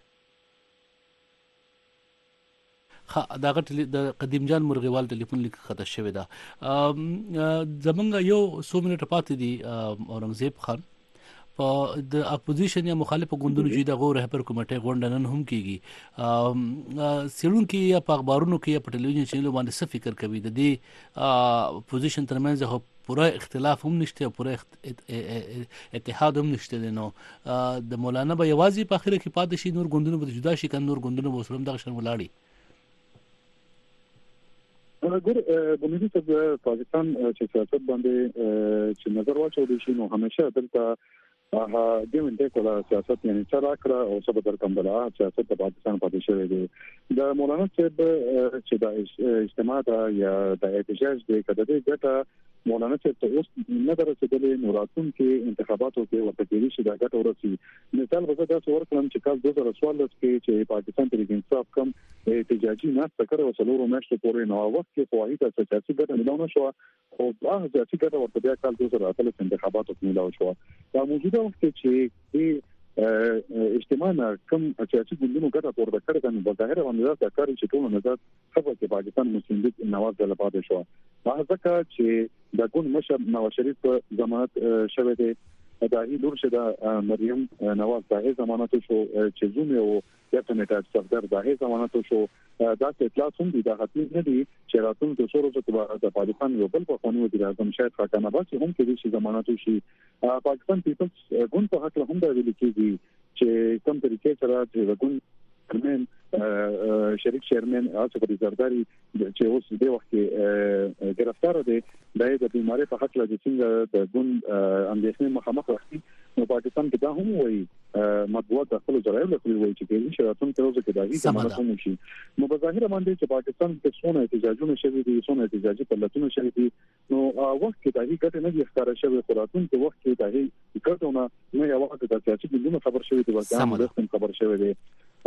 داغه د قدیم جان مرغیوال ټلیفون لیک خطا شوی دا زمونږ یو 100 منټه پاتې دي. اورنګزیب خان په د اپوزیشن یا مخالف ګوندونو چې د رهبر کمیټې غونډه نن هم کیږي سیرون کې یا په اخبارونو کې یا په ټلویزیون چینل باندې څه فکر کوي د دې اپوزیشن ترمنځ هو پوره اختلاف هم نشته پوره اتحاد هم نشته نو د مولانا به یوازې په اخر کې پاتې شي نور ګوندونو به جدا شي کنه نور ګوندونو به سره دغه شرم ولاړي. ګور بنیادی ته پاکستان چې سیاست باندې چې نظر واچول شي نو همیشه دلته د منډه کوله سیاست یعنی څرا کړه او څه بدر کوم بلا سیاست د پاکستان پاتې شوی دی د مولانا صاحب چې د اجتماع یا د احتجاج د کډې ګټه مولانا صاحب ته اوس نه درسېدلې نوراتون کې انتخاباتو کې ورته کېږي چې دا ګټه ورسي مثال به دا څور کلم چې کال 2014 کې چې پاکستان تحریک انصاف کم احتجاجي نه تکر وسلو مېشته پورې نو وخت کې فواید سیاسي ګټه ملونه شو او هغه سیاسي ګټه ورته بیا کال 2018 انتخاباتو کې ملو شو دا موجوده وخت چې اجتماع کم سیاسي ګوندونو ګټه پورته کړې نو بظاهر باندې دا کار چې ټول نظر خبره کې پاکستان مسلم لیگ نواز د لپاره شو هغه ځکه چې د ګوند مشر نواز شریف په ضمانت شوه دی دا هی لور شه د مریم نواز د ضمانت شو چې زوم یو ډیپټ صدر د ضمانت شو دا اطلاع هم دي دا حتمی نه دي چې راتلونکي څو ورځې کې د پاکستان یو بل په قانون وزیر اعظم شاید خاکان عباس هم کې شي ضمانت شي پاکستان پیپلز ګوند په حق هم دا ویل کېږي چې کوم طریقې سره د ګوند چیرمن شریک چیرمن آصف زرداری چې اوس د وخت کې گرفتار دي د بیماری په حق لږ څنګه د ګوند اندېښنې مخامخ راځي نو پاکستان کې دا هم وایي مطبوعات د خپل ذرایعو لپاره وایي چې کې شراتون تر اوسه کې دا هیڅ ضمانت هم شي نو په ظاهر باندې چې پاکستان کې څونه احتجاجونه شوي دي څونه احتجاجي پلتونه شوي دي نو وخت کې دا هیڅ ګټه نه ښکارا شوی خوراتون کې وخت کې دا هیڅ ګټونه نه یو وخت د سیاسي ګوندونو خبر شوی دی ورته خبر شوی دی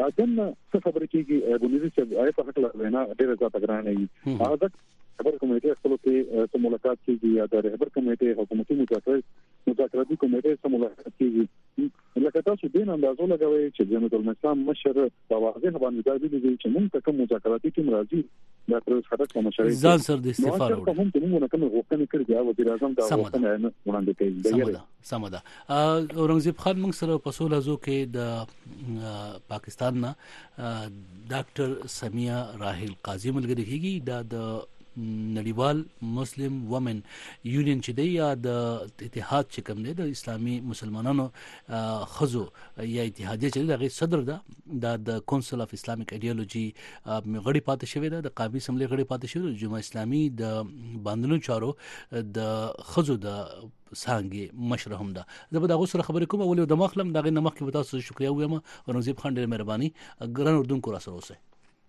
اذن څه خبرې کیږي بنیادی چې آی په حق لا نه ډېر ځات غرانه هغه خبر کمیټه خپل ته ملاقات کیږي یا د رهبر کمیټه حکومتي مذاکراتي کمیټه سره ملاقات کیږي لکه تاسو دین اندازو لګوي چې جمعیت الاسلام مشر په واضح باندې دا دي چې موږ ته کوم مذاکراتي ټیم راځي دا تر خاطر کوم مشر ځان سر د استعفا وروړي هم ته موږ نه کوم غوښتنه کړې دا وزیر اعظم دا غوښتنه وړاندې کوي سمدا اورنګزیب خان موږ سره په سول هزو کې د پاکستان نه ډاکټر سمیه راحل قاضي ملګری کیږي دا د نړیوال مسلم وومن یونین چې دی یا د اتحاد چې کوم دی د اسلامي مسلمانانو خزو یا اتحادیه چې دغه صدر ده د کونسل اف اسلامیک ایډیالوژي غړي پاتې شوی ده د قابل اسمبلی غړي پاتې شوی جمعه اسلامي د باندنو چارو د خزو د سانګي مشر هم ده زه به دا غوسه خبرې کوم ولې د مخلم دغه نمخ کې تاسو شکریا وایم اورنګزیب خان ډېر مهرباني ګران اردن کو را سره اوسه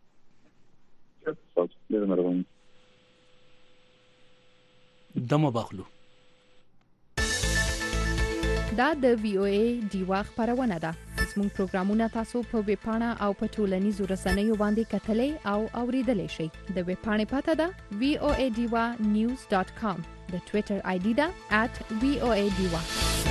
ډېر مهرباني دمه باخلو دا د وی او ای دیوا خبرونه ده زموږ پروګرامونه تاسو په ویب پاڼه او په ټولنیزو رسنیو باندې کتلې او اوریدلې شئ د ویب پاڼې پته ده voadiwa.news.com د ټوئیټر آی ډي ده @voadiwa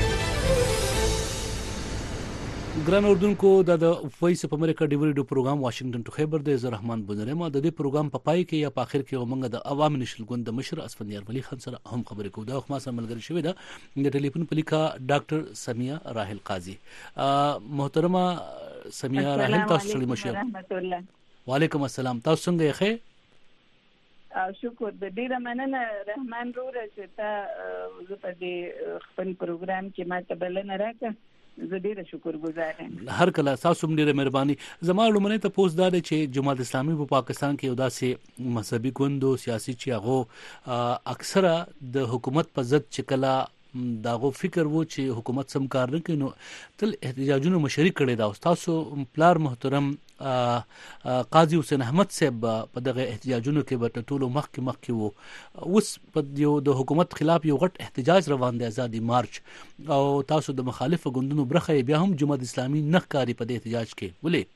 ګران اردوونکو د وایس اف امریکا ډیوریډو پروګرام واشنگټن ټو خیبر د زه رحمان بنرما د دې پروګرام په پای کې یا په اخر کې موږ د عوام نشل ګوند د مشر اسفندیار ولی خان سره هم خبرې کوو دا خو ما سره ملګری شوی دا د ټلیفون په لیکا ډاکټر سمیه راحل قاضي محترمه سمیه راحل تاسو سره مشر رحمت الله وعلیکم السلام تاسو څنګه یې او شکر د ډیره مننه رحمان روره چې تا په دې خپل پروګرام کې ما ته بلنه راکړه زه ډیره شکرګزار یم هر کله تاسو هم ډیره مهرباني زما لومړی ته پوسټ دا دی چې جماعت اسلامي په پاکستان کې یو داسې مذهبي ګوندو سیاسي چې هغه اکثره د حکومت په ضد چې کله داغو فکر وو چې حکومت سم کار نه کوي نو تل احتجاجونو مشرک کړي دا تاسو پلار محترم قاضي حسین احمد صاحب په دغه احتجاجونو کې به ټولو مخکې وو اوس په یو د حکومت خلاف یو غټ احتجاج روان دی آزادي مارچ او تاسو د مخالفو ګوندونو برخه بیا هم جماعت اسلامي نه ښکاري په دې احتجاج کې ولې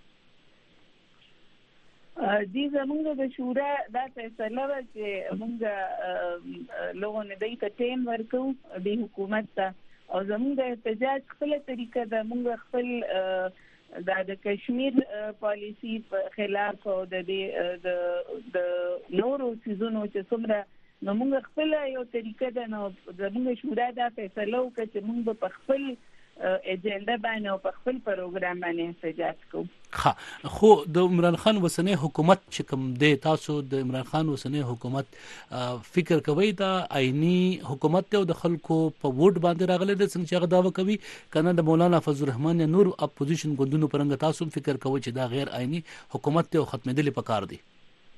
دي زمونږ د شورا دا فیصله وه چې موږ لوګو نه دی ته ټیم ورکو د حکومت ته او زمونږ د احتجاج خپل طریقه د موږ خپل د کشمیر پالیسی په خلاف او د نورو سيزونو چې څومره نو موږ خپل یو طریقه ده نو زمونږ شورا دا فیصله وکړه چې موږ په خپل اجنډا باندې او په خپل پروګرام باندې احتجاج کوو خو د عمران خان وسنۍ حکومت چې کوم دی تاسو د عمران خان وسنۍ حکومت فکر کوي دا آئینی حکومت ته د خلکو په ووټ باندې راغلی د څنګه چې هغه داوا کوي کنه د مولانا فضل الرحمن یا نور اپوزیشن ګوندونو پرنګ تاسو فکر کوي چې دا غیر آئینی حکومت ته ختمېدل پکار دی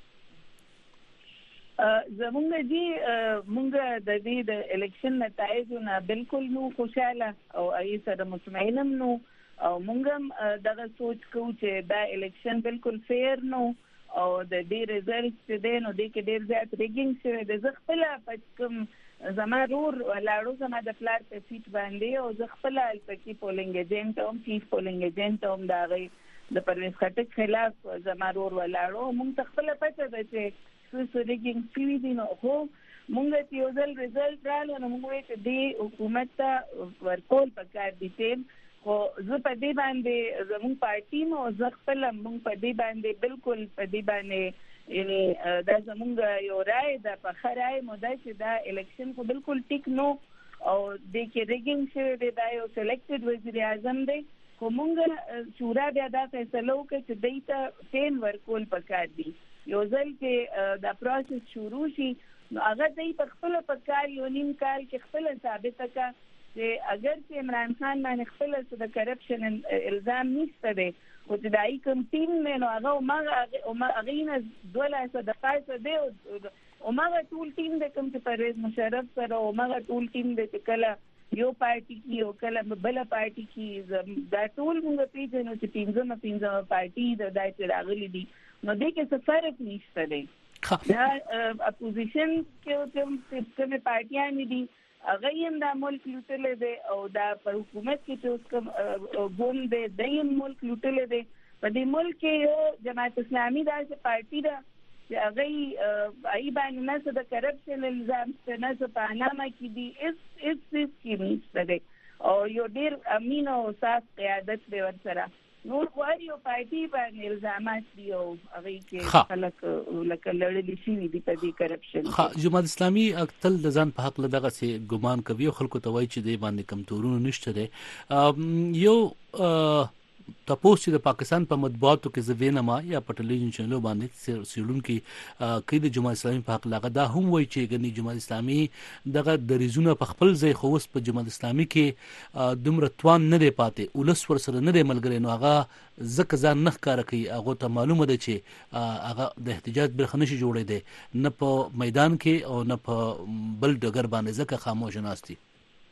زمونږ دي مونږ د دې د الیکشن نتایجونه بالکل نو خوشاله او ای سره مطمئنم نو او مونږ دغه سوچ کوو چې دا الیکشن بالکل فیر نو او د دې ریزلټ چې دی نو د کې ډیر زیات ریګینګ شوی د زه خپل پچکم زما رور لاړو زما د پلار په سیټ باندې او زه خپل الپکی پولینګ ایجنټ او چیف پولینګ ایجنټ هم دا غي د پرویز خټک خلاف زما رور ولاړو مونږ خپل پته ده چې سوريګینګ فی دي نو هو مونږ ته یو ځل ریزلټ رااله نو مونږ ته دی حکومت ته ورکول پکار دي خو زه په دې باندې زموږ پارټي نو زه خپل مونږ په دې باندې بالکل په دې باندې یعنی دا زموږ یو رائے ده په خرای مودا چې دا الیکشن کو بالکل ټیک نو او د کې ریګینګ شوی دا یو سلیکټډ وزیر اعظم دی خو مونږ شورا بیا دا فیصله وکړه چې دایته ټین ورکول پکار دي یو ځل چې دا پروسس شروع شي نو هغه دای په خپل پکار یو نیم کال کې خپل ثابت کا چې اگر چې عمران خان باندې خپل د کرپشن الزام نشته دی او چې دای کوم ټیم نه نو هغه نه دوله صدقات دی او ما ټول ټیم د کوم چې پرویز مشرف سره او ما ټول ټیم د کله یو پارټي کې او کله بل پارټي کې دا ټول موږ پیژنو چې پنځمه پارټي د دایته راغلي دي نو دې کې څه فرق نشته دی دا اپوزیشن کې کومه پارټیان دي هغه هم د ملک لوټل دي او دا په حکومت کې چې اوس کوم ګوند دی د ملک لوټل دي په دې ملک کې جماعت اسلامي داسې پارټي ده چې هغه ای باندې نه څه د کرپشن الزام څه نه څه په نامه کې دي اس کې نشته دی او یو ډیر امین او صاف قیادت دی ورسره. نور غواړي او پارټي باندې الزامات دي او هغه کې خلک لکه لړلي شي دي په دې کرپشن. جماعت اسلامي اکتل د ځان په حق لدغه سي ګمان کوي او خلکو ته وایي چې دی باندې کم تورونه نشته دی. یو تاسو چې د پاکستان په مطبوعاتو کې زوینما یا په ټلویزیون چینلو باندې سیلون کې د جماعت اسلامي په حق لاغه دا هم وایي چې ګنې جماعت اسلامي دغه د ریزونه په خپل ځای خو اوس په جماعت اسلامي کې دومره توان نه دی پاتې ولس ورسره نه دی ملګری نو هغه ځکه ځان نه ښکاره کوي هغه ته معلومه ده چې هغه د احتجاج برخه نشي جوړې دی نه په میدان کې او نه په بل ډګر باندې ځکه خاموش ناستي.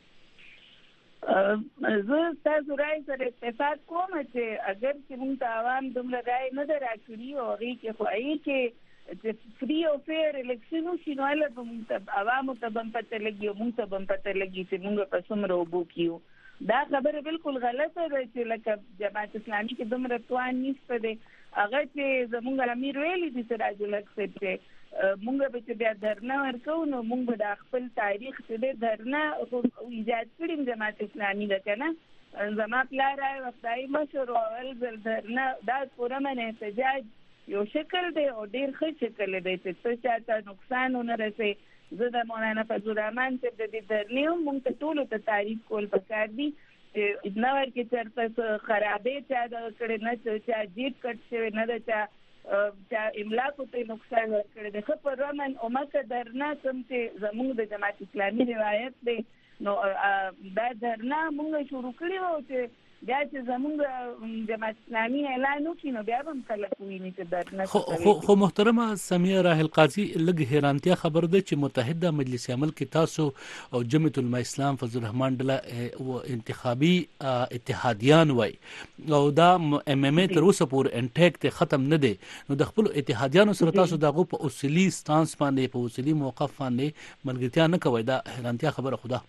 زه تاسو راي سره اتفاق کوم چې اگر چې موږ عوام دومره راي نه دراکړي او هغه کې خو چې فری او فیر الیکشن شي نو له موږ عوامو ته هم پته لګي او موږ ته هم پته لګي چې موږ په څومره وبو کیو. دا خبره بالکل غلطه ده چې لکه جماعت اسلامي کې دومره توان نشته دی. هغه چې زموږ امیر ویلي دي سراج الحق صاحب مونږ به چې بیا درنه ورکو نو مونږ به د خپل تاریخ څخه درنه ایجاد کړیم جماعت اسلامي ده کنه زما پلار راي وختای مشر اول ځل درنه دا پرمن احتجاج یو شکل دی او ډیر ښه شکل دی چې څه چاته نقصان ونه رسي. زه د مولانا فضل الرحمن صاحب د دې درنیو مونږ ته ټول ته تعریف کول پکار دي چې ابن ور کې چرته خرابې چا د کړه نه چې جیب کټ شوی نه ده چې املاک ته نقصان ورکړي د خپل رمن او مکه درنه کوم چې زموږ د جماعت اسلامي روایت دی نو دا درنه موږ شروع کړی وو چې بیا چې زموږ جماعت اسلامي اعلان وکړي نو بیا هم خلک ویني چې درنه خو محترمه سمیه راحل قاضي لږ حیرانتیا خبر ده چې متحده مجلس عمل کې تاسو او جمعیت العلماء اسلام فضل الرحمن ډله انتخابي اتحادیان وای او دا ام ام ای تر اوسه پورې انټیک ته ختم نه دي نو د خپل اتحادیانو سره تاسو دغه په اصلي سټانس باندې په اصلي موقف باندې ملګرتیا نه کوي دا حیرانتیا خبره خدا.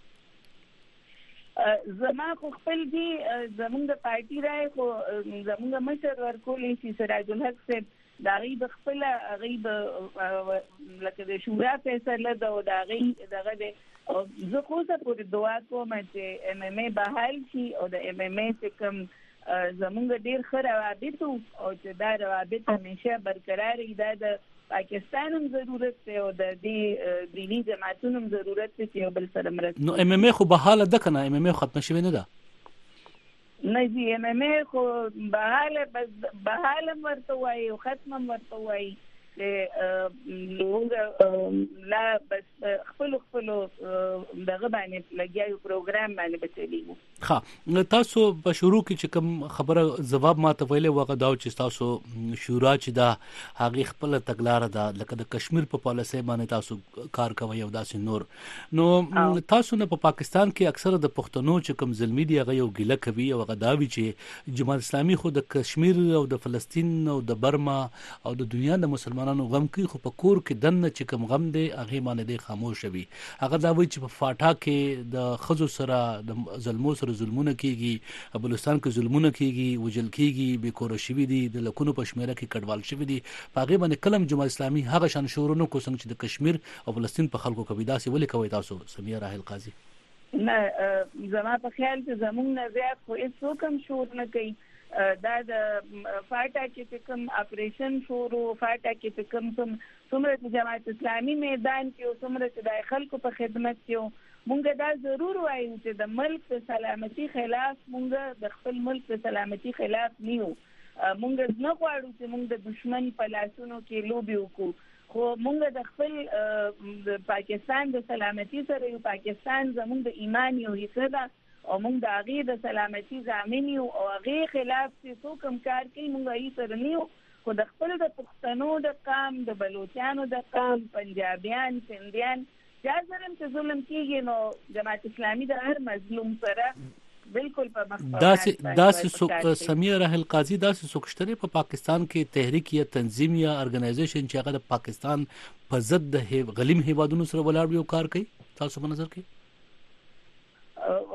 زما خو خپل دي زمونږ د پارټي راي خو زمونږ مشر ورکولې چې سراج الحق صاحب دا غي بخپل غي لکه د شورا فیصله ده او دا غي دغه د زه خو څه پورې دعا کوم چې ام ام ای بحال شي او د ام ام ای څخه زمونږ ډیر ښه روابط او چې دا روابط همیشه برقرار وي. دا د پاکستان هم ضرورت دی او د دې دینی جماعتونو هم ضرورت دی چې بل سره مرسته. نو ام ام ای خو بحاله ده کنه ام ام ای ختم شوی نه ده نه جی ام ام ای خو بحاله بس بحاله ورته وایي او ختم ورته وایي موږ لا بس خپل دغه باندې لګیاو پروګرام باندې بچلیږو. ها تاسو په شروع کې چې کوم خبره جواب ما ته ویلې وغه دا چې تاسو شورا چې دا هغه خپل تګلار ده لکه د کشمیر په پالیسي باندې تاسو کار کوي او داسې نور نو تاسو نه په پاکستان کې اکثره د پښتنو چې کوم ظلمي دی هغه یو ګیله کوي او هغه دا وی چې جماعت اسلامي خو د کشمیر او د فلسطین او د برما او د دنیا د مسلمانانو غم کوي خو په کور کې دنه چې کوم غم دی هغه باندې دی خاموش وي. هغه دا وی چې په فاټا کې د خزو سره د ظلمو سره ظلمونه کیږي بلوچستان کې ظلمونه کیږي وجل کیږي به کور شوی دي د لکونو په شمیره کې کډوال شوی دي هغه باندې کلم جماعت اسلامي هغه شان شورونو کو څنګه چې د کشمیر او فلسطین په خلکو کوي داسې ولې کوي تاسو سمیه راحل قاضي؟ نه زما په خیال چې زموږ نه زیات خو هیڅ کوم شور نه کوي. دا د فاټا کې کوم اپریشن شروع فاټا کې کوم څومره جماعت اسلامي میدان کې او څومره د خلکو په خدمت کې مونږ دا ضرور وایو چې د ملک په سلامتی خلاف مونږ د خپل ملک په سلامتی خلاف نیو. مونږ نه غواړو چې مونږ د دشمن په لاسونو کې لوبي وکړو خو مونږ د خپل د پاکستان د سلامتی سره یو پاکستان زموږ د ایمان یو حصہ ده او مونږ د هغې د سلامتی ضامن یو او هغې خلاف چې څوک هم کار کوي مونږ هغې سره نیو خو د خپل د پښتنو د قام د بلوچانو د قام پنجابیان سندیان چا سره چې ظلم کیږي نو جماعت اسلامي د هر مظلوم سره بالکل په مخ داسې سمیه راحل قاضي داسې څوک په پاکستان کې تحریک یا تنظیم یا ارګنایزیشن چې هغه د پاکستان په ضد د غلیم هیوادونو سره ولاړ یو کار کوي تاسو په نظر کې؟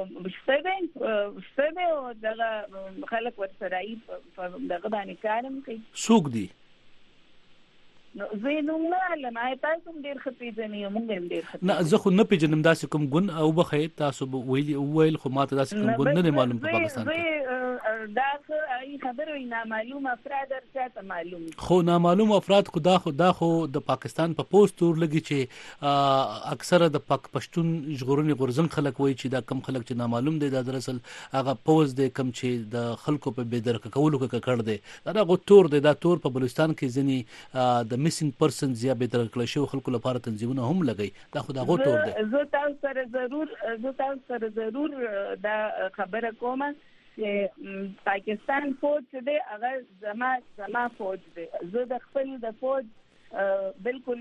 شته او دغه خلک ورسره ای دغه باندې کارم کوي. څوک دي؟ نو زه نو معلم تاسو ډیر خپېځنی مونږ هم ډیر خپېځنی. نه زه خو نه پیژنم داسې کوم ګون او بخې تاسو ویل خو ماته داسې کوم ګون نه معلوم په پاکستان کې. دا خبره نه معلوم افراد درته معلوم خو نامعلوم افراد دا خو د پاکستان په پوسټور لګي چې اکثره د پاک پښتون ژغورنې غورزنګ خلک وایي چې دا کم خلک چې نامعلوم دي دا دراصل هغه پوز دي کم چې د خلکو په بيدرک کولو کې کړ دي دا غو تور دي دا تور په بلوچستان کې ځنی د missing persons یا بيدرک کړي شو خلکو لپاره تنظیمونه هم لګي دا خو دا غو تور دي. زه تاسو سره ضرور دا خبره کوم چې پاکستان فوج دی هغه زما فوج دی. زه د خپل د فوج بالکل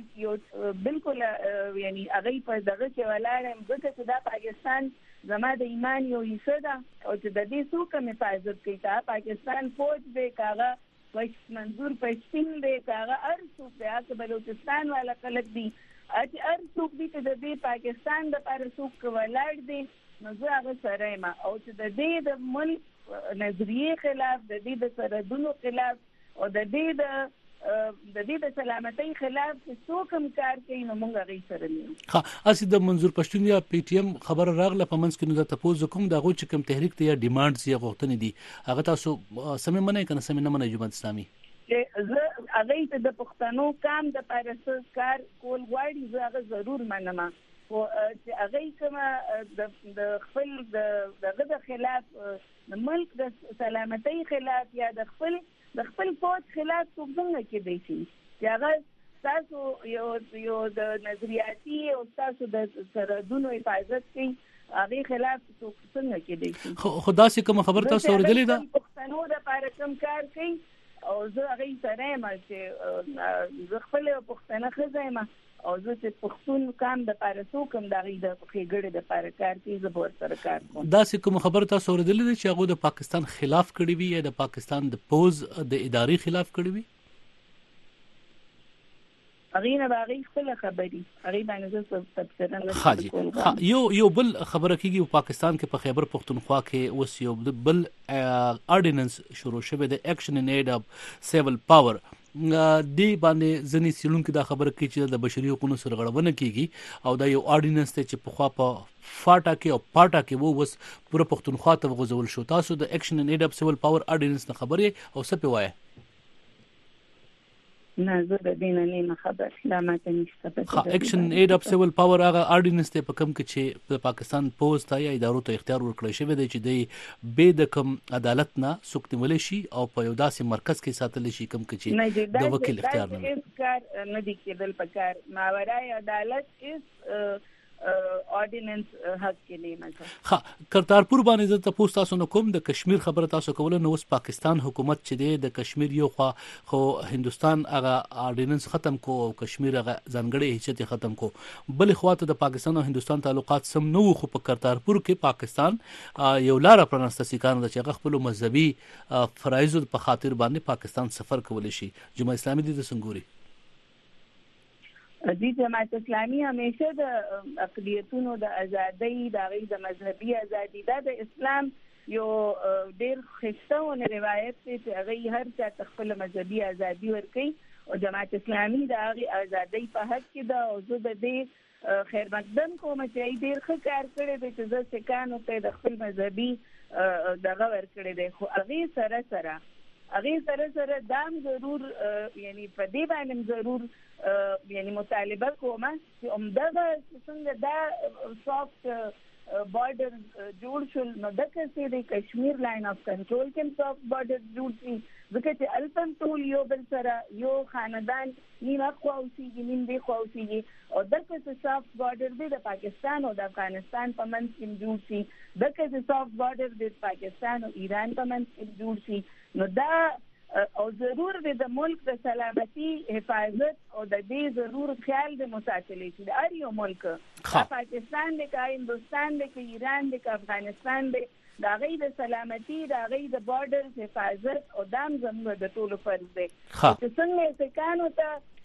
یعنی هغه په دغه کې ولاړم ځکه چې دا پاکستان زما د ایمان یو حصہ ده او چې د دې څوک هم حفاظت کوي دا پاکستان فوج دی کاغه منظور پښتون دی کاغه ارڅوک دی هغه بلوچستان والا خلک دي چې ارڅوک دي چې د دې پاکستان د پر څوک ولاړ دي نو زه هغه سره ما او چې د دې د ملک نظریه خلاف د دې د سرحدونو خلاف او د دې د سلامتۍ خلاف څوک هم کار کوي نو موږ غي سره نه. ها اسی د منظور پښتون یا پی ټی ایم خبر راغله په منځ کې نو د تاسو کوم د غو چې کوم تحریک ته یا ډیمانډز یا غوښتنې دي هغه تاسو سمې منئ کنه سمې نه منئ جماعت اسلامي زه هغه ته د پښتنو کام د پارسس کار کول غواړي زه هغه ضرور منم او چې هغه کوم د خپل د خلاف د ملک د سلامتۍ خلاف یا د خپل فوج خلاف څنګه کې دی چې هغه تاسو یو د نظریاتي او تاسو د سرحدونو حفاظت کوي هغه خلاف څنګه کې دی. خدا سي کوم خبر تاسو اوریدلې ده پښتنو د پاره کوم کار کوي او زه هغه سره ما چې زه خپل پښتنه خزایم او زه چې پښتون کام د پاره څوکم د غي د خېګړې د پاره کار کوي زه به سره کار کوم. دا سي کوم خبر تاسو اوریدلې ده چې هغه د پاکستان خلاف کړی وي یا د پاکستان د پوز د اداري خلاف کړی وي؟ اغه باغی خپل خبري اغه باندې څه تفسیر نه حاجی یو بل خبره کیږي په پاکستان کې په خیبر پختونخوا کې اوس یو بل آرډیننس شروع شوه د اکشن ان ایډ اف سیول پاور دی باندې ځنی سیلون کې دا خبره کوي چې د بشري حقوقو سرغړونه کیږي او دا یو آرډیننس ته چې په خوا په فاټا کې او پاټا کې وو وس پوره پختونخوا ته غوځول شو. تاسو د اکشن ان ایډ اف سیول پاور آرډیننس نه خبرې او څه په وایي؟ نه زه د دې نه خبر لا ماته نشته. اکشن ایډ اف سیول پاور هغه آرډیننس ته په کوم کې چې د پاکستان پوز ته یا ادارو ته اختیار ورکړی شوی دی چې د به د کوم عدالت نه سوکتمل شي او په یو داسې مرکز کې ساتل شي کوم کې چې د وکیل اختیار نه کار نه دی کېدل پکار ماورای عدالت اس آرډیننس حق کې نیمه. ها کرتارپور باندې د تاسو تاسو نو کوم د کشمیر خبره تاسو کوله نو اوس پاکستان حکومت چې دی د کشمیر یو خو هندستان هغه آرډیننس ختم کو او کشمیر هغه ځانګړي حیثیت ختم کو بل خواته د پاکستان او هندستان تعلقات سم نو خو په کرتارپور کې پاکستان یو لار پرانسته سیکان د چې خپل مذهبي فرایض په خاطر باندې پاکستان سفر کول شي. جماعت اسلامي د سنگوري د جماعت اسلامي همیشه د اقلیتونو د ازادۍ د غي د مذهبي ازادۍ د اسلام یو ډېر خښتونه روایت دی چې هغه هر چا خپل مذهبي ازادۍ ورکړي او جماعت اسلامي د هغه ازادۍ په حق کې ده او زه د دې خیر مقدم کوم چې ډېر ښه کار کړی دی چې زه سکانو ته د خپل مذهبي دغه ورکړی دی خو هغه سره دام ضرور یعنی په دې باندې ضرور یعنی مطالبه کومه چې عمدغه څنګه دا سافت بارډر جوړ شول نو د کسې د کشمیر لاین اف کنټرول کې سافت بارډر جوړ شي ځکه چې الپن ټول یو بل سره یو خاندان نیمه خوا اوسېږي نیم دی خوا اوسېږي او د کسې سافت بارډر دی د پاکستان او د افغانستان په منځ کې جوړ شي د کسې سافت بارډر دی پاکستان او ایران په منځ کې جوړ شي نو دا او ضرور د ملک د سلامتی حفاظت او د دې ضرور خیال د مساتلې چې د اړ یو ملک پاکستان د هندستان د ایران د افغانستان د غي د سلامتی د غي د بارډر حفاظت او دام زموږ د ټولو فرض دی چې څنګه سکانو ته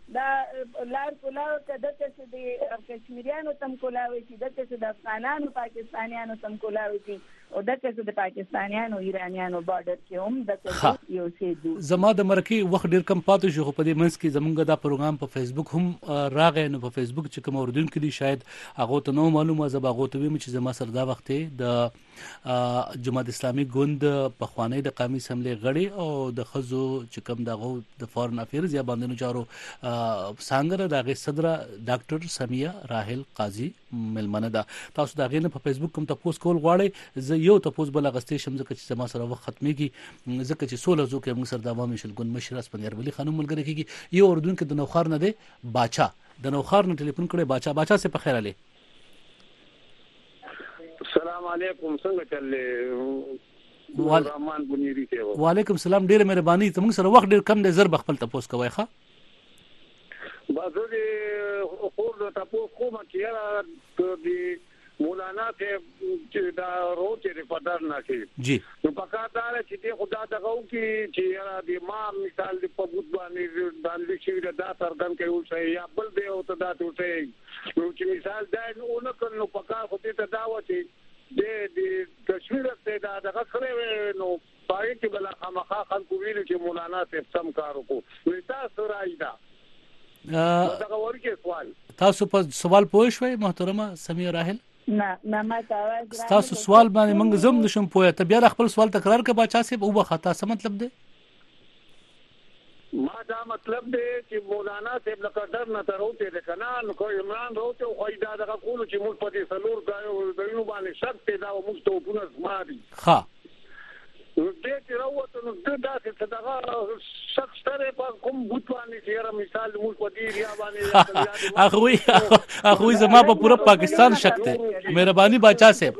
دا لار کولاو کده چې د کشمیریانو تم کولاوي چې د د افغانانو پاکستانیانو تم کولاوي چې او د د پاکستانیانو ایرانیانو بارډر کې هم د یو څه دي. زما د مرکه وخت ډیر کم پاتې شو په دې منځ کې زمونږ دا پروګرام په فیسبوک هم راغی نو په فیسبوک چې کوم اوردونکو دي شاید هغه ته نو معلومه زبا غوته ویم چې زما سره دا وخت د جماعت اسلامي ګوند په خوانی د قومي اسمبلی غړي او د خزو چې کوم دغه د فورن افیرز یا باندې چارو څنګه دغه صدر ډاکټر سمیه راحل قاضي ملمنه ده. تاسو دا غینه په فیسبوک کوم تاسو کول غواړئ زه یو تاسو بل غستې شم ځکه چې زما سره وخت ختميږي ځکه چې 16 زو کې موږ سره د عوامي شلګون مشر اسپندیار ولی خانم ملګری کیږي یو اردن کې د نوخار نه دی باچا د نوخار نه ټلیفون کړي باچا سه په خیر علي. السلام علیکم څنګه چلې رحمان بنيري ته وعلیکم السلام ډیره مهرباني ته موږ سره وخت ډیر کم دی زر بخپل تاسو کوي ښه بازو دې خور د تاسو کومه کیرا د مولانا ته چې دا روته رپدار نشي جی نو پکاتار چې دې خدا دغه کی چې د ما مثال د پبوت باندې باندې چې دا سردان کوي او یا بل دی او ته دا ته نو چې مثال دا نو کړو پکا خو دې ته دا و چې د تصویر ته دا دغه سره نو پای کې بل خامخا خلکو ویل چې مولانا ته سم کار وکړو نو تاسو راځي دا ورکه تاسو په سوال پوه شوي محترمه سمیه راحل نه ما تاسو سوال باندې موږ زم نشم پوهه ته بیا خپل سوال تکرار کړه باچا صاحب او خطا څه مطلب دی ما دا مطلب دی چې مولانا صاحب لقدر نه تروته د کنان کو عمران روته خو دا دغه کول چې موږ په دې سلور غايو دینو باندې شرط پیدا او موږ ته په نسماري ها دې چې راوته نو دا چې دغه شخص سره په کوم بوتوانې چې را مثال موږ په دې ریا باندې اخوي زما په پوره پاکستان شک ته مهرباني باچا صاحب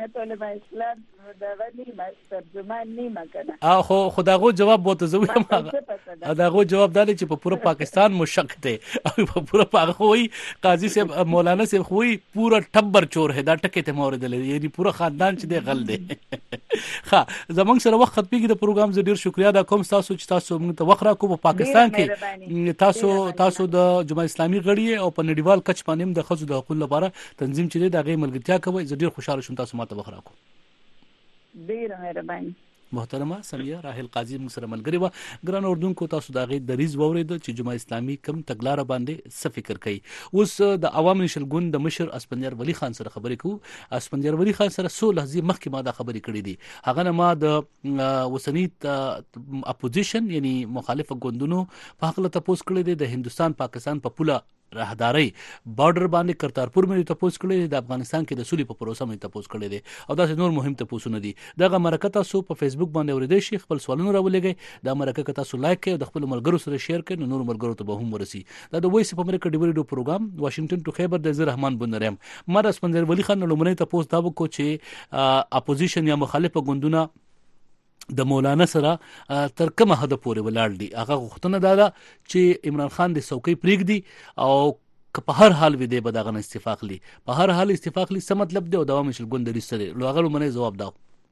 خو خداغو جواب بوته زوی ما داغو جواب دالي چې په پوره پاکستان مشک ته او په پوره پاغوي قاضي صاحب مولانا صاحب خوې پوره ټبر چور ہے دا ټکه ته مورد لري یعنی پوره خاندان چې دی غل دی ها زمونږ سره وخت ختميږي د پروګرام زه ډیر شکریا دا کوم تاسو چې تاسو موږ ته وخت راکو په پاکستان کې تاسو د جماعت اسلامي غړي او په نړیوال کچ باندې د خزو د حقوقو لپاره تنظیم چې د غي ملګرتیا کوي زه ډیر خوشاله شوم تاسو ماته وخت راکو ډیر مهرباني محترمه سمیه راحل قاضي موږ سره ملګری و ګران اردوونکو تاسو دا غي دریز وورید چې جماعت اسلامي کم تګلار باندې څه فکر کوي اوس د عوامي شلګون د مشر اسپندیار ولی خان سره خبرې کو اسپندیار ولی خان سره 16 لحظه مخکې ما دا خبرې کړې دي هغه نه ما د وسنی اپوزیشن یعنی مخالف ګوندونو په حق له تاسو کړې دي د هندستان پاکستان په پوله راهداري بارډر باندې کرتارپور مې تاسو کړې د افغانستان کې د سولې په پروسه مې تاسو کړې دي او دا نور مهم تاسو نه دي دغه مرکه تاسو په فیسبوک باندې اوریدئ شي خپل سوالونه راولېږئ دا مرکه تاسو لایک کړئ او د خپل ملګرو سره شیر کړئ نور ملګرو ته به هم ورسي دا د وایس په امریکا ډیو ریډیو پروګرام واشنگټن ټو خیبر د زیر رحمان بندرم ما د اسپندر ولی خان لومړی تاسو دا وکړو چې اپوزیشن یا مخالفه ګوندونه د مولانا سره تر کومه حد پورې ولاړ دي هغه غوښتنه ده چې عمران خان د څوکۍ پریږدي او په هر حال وي دی به دغه استفاق لي په هر حال استفاق لي څه مطلب دی او دوام شل ګوندري سره لوغلو منه جواب داو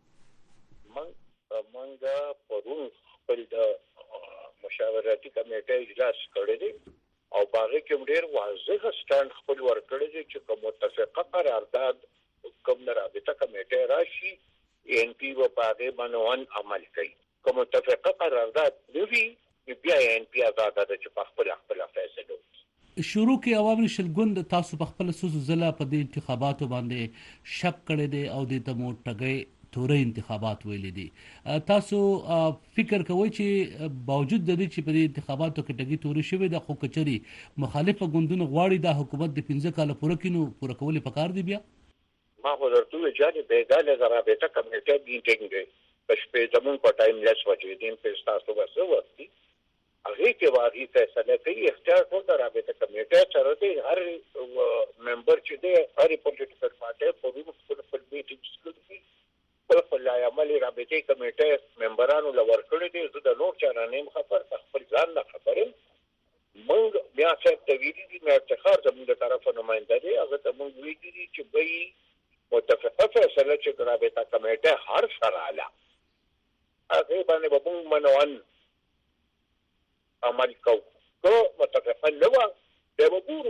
منګه پرون خپل د مشاورتي کمیټې اجلاس کړی دی او باغې کوم ډیر واضح سټاند خپل ورکړی دی چې کوم متفقه قرارداد کوم رابطه کمیټې راشي ان پی و باغې باندې عمل کوي کوم متفقه قرارداد دی بیا ان پی آزاد ده چې خپل فیصله شروع کې عوامي شلګوند تاسو په خپل سوسو ضلع په دې انتخاباتو باندې شک کړی دی او د تمو ټګي تورې انتخابات ویل دي تاسو فکر کوئ چې باوجود د دې چې په انتخاباتو کې ټګي تورې شوې د خو کچري مخالفه ګوندونو غواړي د حکومت د 15 کال پوره کینو پوره کول پکار دی بیا ما ورته ویل چې بیګاله زرابطه کمیټه میټینګ دی په شپې زمون په ټایم لیس وځي دین په تاسو ورسره وځي هغه کې واغی فیصله کوي اختیار ټول رابطه کمیټه سره دی هر ممبر چې دی هر پولیټیکل پارټي په خپل میټینګ کوي په لای عمل رابطه کمیټه ممبرانو لور کړی دی زه د نور چارانیم خبر خپل ځان نه خبرم موږ بیا چې د ویډیو دی مې افتخار زموږ د طرفه نمائنده دی هغه ته موږ ویډیو چې به متفقه فیصله چې رابطه کمیټه هر سره اعلی هغه باندې به موږ منوان عمل ته متفق نه و دا وګورو.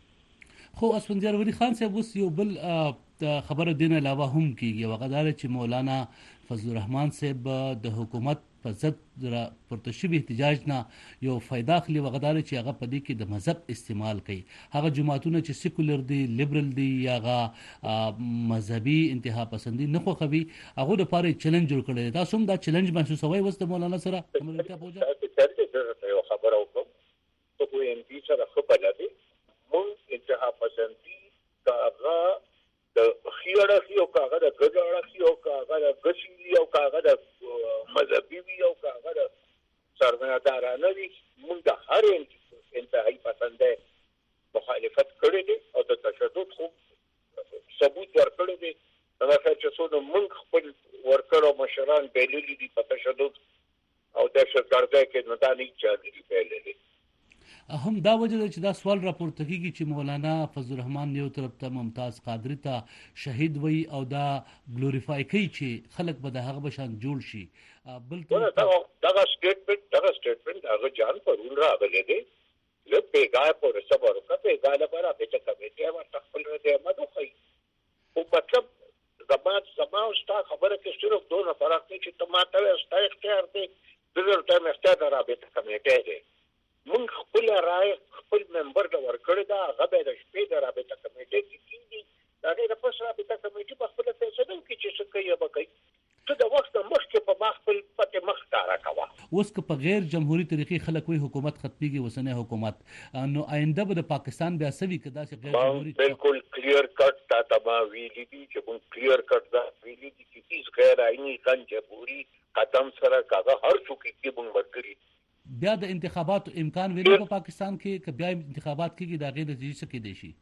خو اسفندیار ولی خان صاحب اوس یو بل خبره دین علاوه هم کیږي وغدار چې مولانا فضل الرحمن صاحب د حکومت په ضد پورته شوي احتجاج نه یو فایده اخلي وغدار چې هغه په دې کې د مذهب استعمال کوي. هغه جماعتونه چې سیکولر دي لیبرل دي یا هغه مذهبي انتها پسندي نه خوښوي هغه د پاره چیلنج جوړ کړی. تاسو هم دا چیلنج محسوسوي وست مولانا سره کومه پوجا یو خبره وکم ته کوم ام پی سره خبره ده مون انتها پسندي کاغه د خیره خيو کاغه د ګډاړه خيو کاغه د ګشي او کاغه د مذهبي او کاغه د سرمایه‌دارانه دي. موږ د هر انتهایی پسنده مخالفت کړې دي او د تشدد خو ثبوت ورکړی دی. دا چې څو موږ خپل ورکړو مشران بیللي دي په تشدد او دهشتګردۍ کې نه داني چاري بیللي. هم دا وجه ده چې دا سوال راپورته کیږي چې مولانا فضل الرحمن یو طرف ته ممتاز قادری ته شهید وي او دا ګلوریفای کوي چې خلک به د هغه بشان جوړ شي. بل دغه سټیټمنټ هغه جان پرون راغلی دی له پیګای پر صبر وکړه پیګای لپاره به چې کمیټه ورته خپل دې مدو کوي او مطلب زما ستا خبره کې صرف دوه فرق دي چې تماته ستا اختیار دی دغه ټیم اختیار رابطه کمیټه دی. موږ خپل رائے خپل ممبر دا ورکړی دا هغه به د شپې د رابطه کمیټې کې کیږي. دا د پس رابطه کمیټې په خپل فیصله کې چې څه کوي به کوي. ته د وخت مخکې په خپل پته مخ کارا کوا. اوس که په غیر جمهوریت طریقې خلک وي حکومت ختميږي وسنه حکومت نو آینده به د پاکستان بیا سوي کدا چې غیر جمهوریت بالکل کلیر کټ تا تما ویلي دي چې کوم کلیر کټ دا ویلي دي چې هیڅ غیر آئینی قانون جمهوری قدم سره کاغه هر څوک کې بون ورکړي. بیا د انتخاباتو امکان ویلو په پاکستان کې که بیا انتخابات کېږي دا غیر نتیجې څه کې دي شي.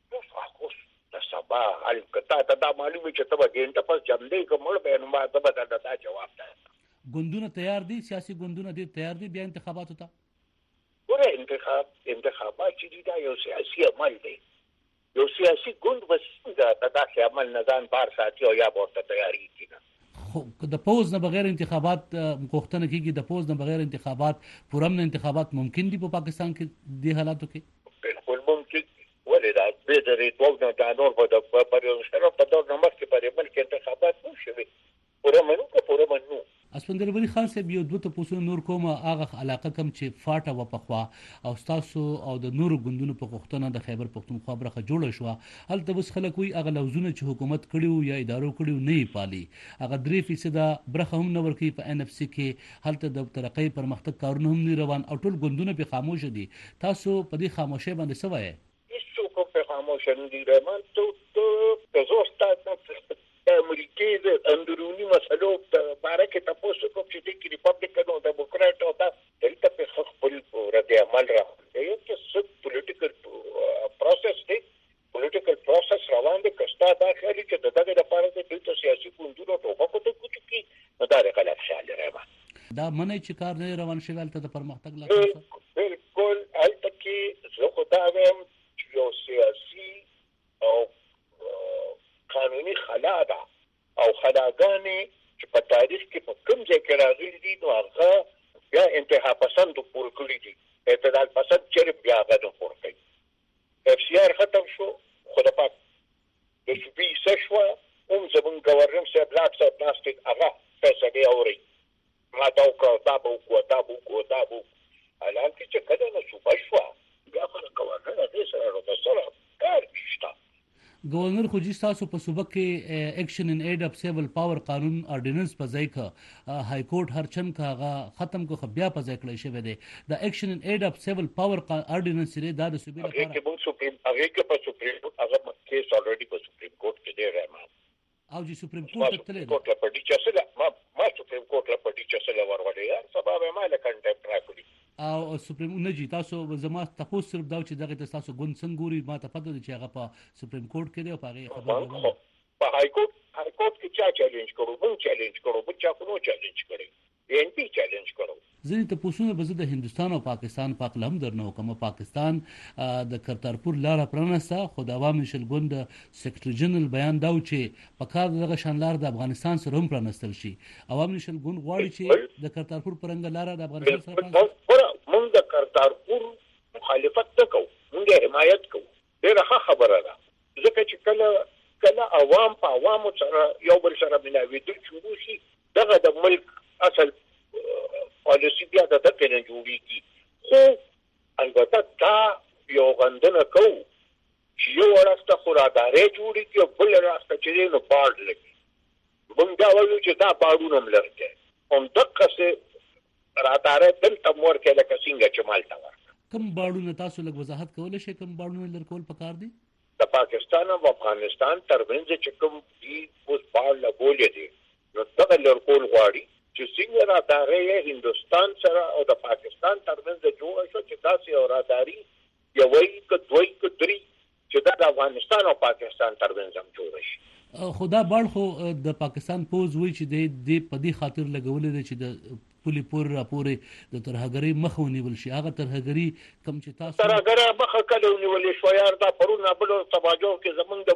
د سبا حل کته دا معلومه چې تبه ګینټه پس جمدې کومل به نو ما ته دا جواب ده. ګوندونه تیار دي سیاسي ګوندونه دي تیار دي بیا انتخاباتو ته. ګوره انتخابات چې دا یو سیاسي عمل دی. یو سیاسي ګوند وسنګه دا عمل نه ځان بار ساتي او یا ورته تیاری کیږي. د پوز نه بغیر انتخابات مختنه کیږي د پوز نه بغیر انتخابات پرامن انتخابات ممکن دي په پاکستان کې د حالاتو کې بالکل ممکن ولې دا به د ریټوګ نه د نور په پریوشنه په دور نمبر کې پرې بلکې انتخابات نو شوي پرامن نو. اسپندر ولی خان صاحب یو دوه تاسو نور کومه هغه علاقه کم چې فاټه و پخوا او تاسو او د نور غوندونو په وختونه د خیبر پختونخوا برخه جوړه شو هلته بس خلک وي هغه لوزونه چې حکومت کړیو یا ادارو کړیو نه پالي هغه 3% برخه هم نه ورکی په ان اف سي کې هلته د ترقۍ پرمختګ کارونه هم نه روان او ټول غوندونه په خاموش دي. تاسو په دې خاموشي باندې څه وایي؟ هیڅ په خاموش نه دي روان ته زوستا امریکای د اندرونی مسلو په اړه کې تاسو کوم چې د ریپبلیکن او ډیموکرات او دلته په خپل رد عمل راځي چې څه پولیټیکل پروسس دی پولیټیکل پروسس روان دي کستا دا خالي چې دغه لپاره د سیاسي ګوندونو ټوپک ته کوچکی نو دا غلط خیال راځي. دا منې چې کار نه روان شي ولته د پرمختګ لپاره بالکل البته کې زه خو دا وایم چې یو سیاسي او قانوني خلا ده او خلاګانې چې په تاریخ کې په کوم ځای کې راغلي دي نو هغه بیا انتها پسند پور کړی دي اعتدال پسند چې بیا هغه پور کوي. اف سی آر ختم شو خو د پاک د شپې سشوا زمون گورنر صاحب لاک صاحب پلاستیک هغه پیسې دی اوري ما دا کو الان چې کله نو صبح شو بیا خو گورنر دې سره راځي کار کیشته. گورنر خو جی تاسو په صوبه کې ایکشن ان ایډ اف سیول پاور قانون اورډیننس په ځای کې های کورټ هرچن کاغه ختم کو بیا په ځای کړی شوی دی دا ایکشن ان ایډ اف سیول پاور اورډیننس لري دا د صوبې لپاره هغه کې سپریم هغه کیس اوريدي په سپریم کورټ کې دی راځي او جی سپریم کورټ ته تللی کورټ په دې چې ما سپریم کورټ په دې چې سره ورولې سبب ما له کنټمپټ راکړي او سپریم نجی تاسو زما تاسو صرف دا چې دغه تاسو ګوند څنګه ګوري ما ته پته چې هغه په سپریم کورټ کې دی او هغه خبره په های کورټ کې چا چیلنج کړو مون چیلنج کړو بل چا کو چیلنج کړی ان پی چیلنج کړو. ځینې ته پوښتنه به د هندستان او پاکستان په اړه هم درنه وکم. پاکستان د کرتارپور لار پرانسته خو د عوام نشل ګوند سیکریټری جنرال بیان دا چې په کار دغه شانلار د افغانستان سره هم پرانستل شي. عوام نشل ګوند غواړي چې د کرتارپور پرنګ لار د افغانستان سره مونږ د کرتارپور مخالفت نکوو، موږ حمایت کوو. ډېره ښه خبره ده، ځکه چې کله عوام په عوامو سره یو بل سره ملاوېدل شروع شي، دغه د ملک اصل پالیسي بیا د دغه نه جوړېږي. خو البته دا یو غندنه کوو چې یو ورځ ته خوراداري جوړېږي او بل ورځ ته چې نو باډ لګي. موږ دا وایو چې دا باډونه هم لري، همدغسې راداري دلته هم ورکړي لکه څنګه چې مالته ورکړي. کوم باډونه تاسو لږ وضاحت کولی شئ؟ کوم باډونه لرکول پکار دي؟ د پاکستان او افغانستان ترمنځ چې کوم دي اوس باډ لګولې دي، نو دغه لرکول غواړي چې څنګه راداري هندوستان سره او د پاکستان ترمنځ جوړه شو چې داسې یو راداري یوې که دوی که درې چې دا د افغانستان او پاکستان ترمنځ هم جوړه شي. خو دا باډ خو د پاکستان پوز وایي چې د په دې خاطر لګولې ده چې د پولي پور راپورې د ترهګرۍ مخه ونیول شي. هغه ترهګري کوم چې تاسو ترهګرۍ مخه کله ونیولې شوه یار، دا پرون بلو تباجو کې زمونږ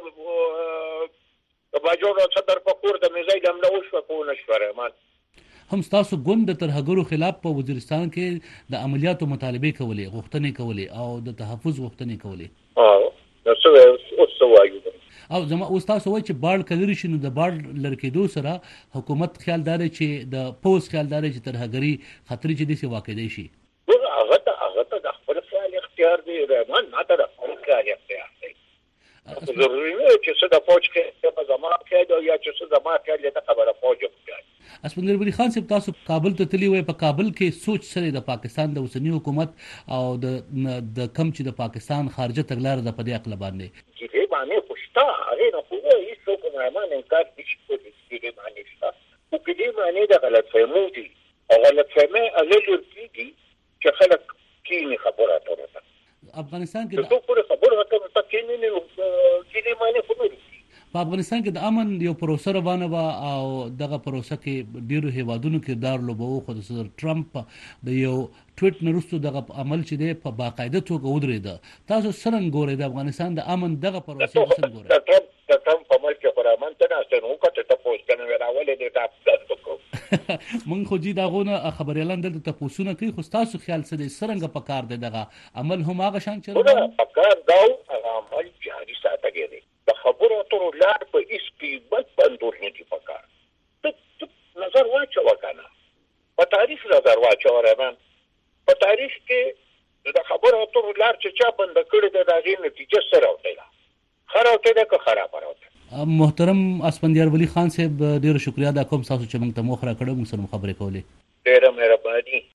د تباجو صدر په کور د میزایل حمله وشوه، پوه نه شوه رحمان. هم ستاسو ګوند د ترهګرو خلاف په وزیرستان کې د عملیاتو مطالبه کولې، غوښتنې کولې او د تحفظ غوښتنې کولې. نو څه وایو؟ او زما اوس تاسو وایي چې باډ کلري شي، نو د باډ لرکېدو سره حکومت خیال دار چې د پوز خیال دار چې ترهګري خطرې چې داسې واقع دی شي. هغه ته د خپل خیال اختیار دی رحمان، ما ته د خپل خیال اختیار دی. ضروري نه چې څه د فوج کې په زما کې یا چې څه زما کې د خبره فوج کې. اسپندر ولی خان صاحب، تاسو کابل ته تللی وای، په کابل کې سوچ سره د پاکستان د اوسنی حکومت او د کم چې د پاکستان خارجه تګلار د پدې عقل باندې چې باندې خوشتا هغه نه کوو هیڅ څوک نه انکار نشي کولی چې باندې شته، او په دې باندې د غلط فهمو دي او غلط فهمه اغلل کیږي چې خلک کینی خبره اتره. افغانستان کې د ټول خبره اتره تکینی نه کینی باندې خبره په افغانستان کې د امن یو پروسه روانه وه او دغه پروسه کې ډیرو هیوادونو کردار لوبوه، خو د صدر ټرمپ د یو ټویټ نه وروسته دغه عمل چې دی په باقاعده توګه ودرېده. تاسو څرنګه ګورئ د افغانستان د امن دغه پروسه څنګه ګورئ؟ د ټرمپ په ملک کې پر امن ته ناست نو کته تاسو څنګه راولې د تاسو کو مونږ خو جی داغونه خبريالان دلته تاسو کوي، خو تاسو خیال څه دی څنګه پکار دی دغه عمل هم هغه شان چې پکار داو هغه عمل جاري ساتګي د خبرو اترو لار په هیڅ قیمت باندې نه دی پکار. ته نظر واچو کنه، په تاریخ نظر واچو رحمان، په تاریخ کې د خبرو اترو لار چې چا بند کړی د دغې نتیجه سره وته خراب ده که خراب راوته. محترم اسپندیار ولی خان صاحب، ډیره شکریا دا کوم تاسو چې موږ ته موخره کړو، موږ سره خبرې کولې. ډیره مهرباني.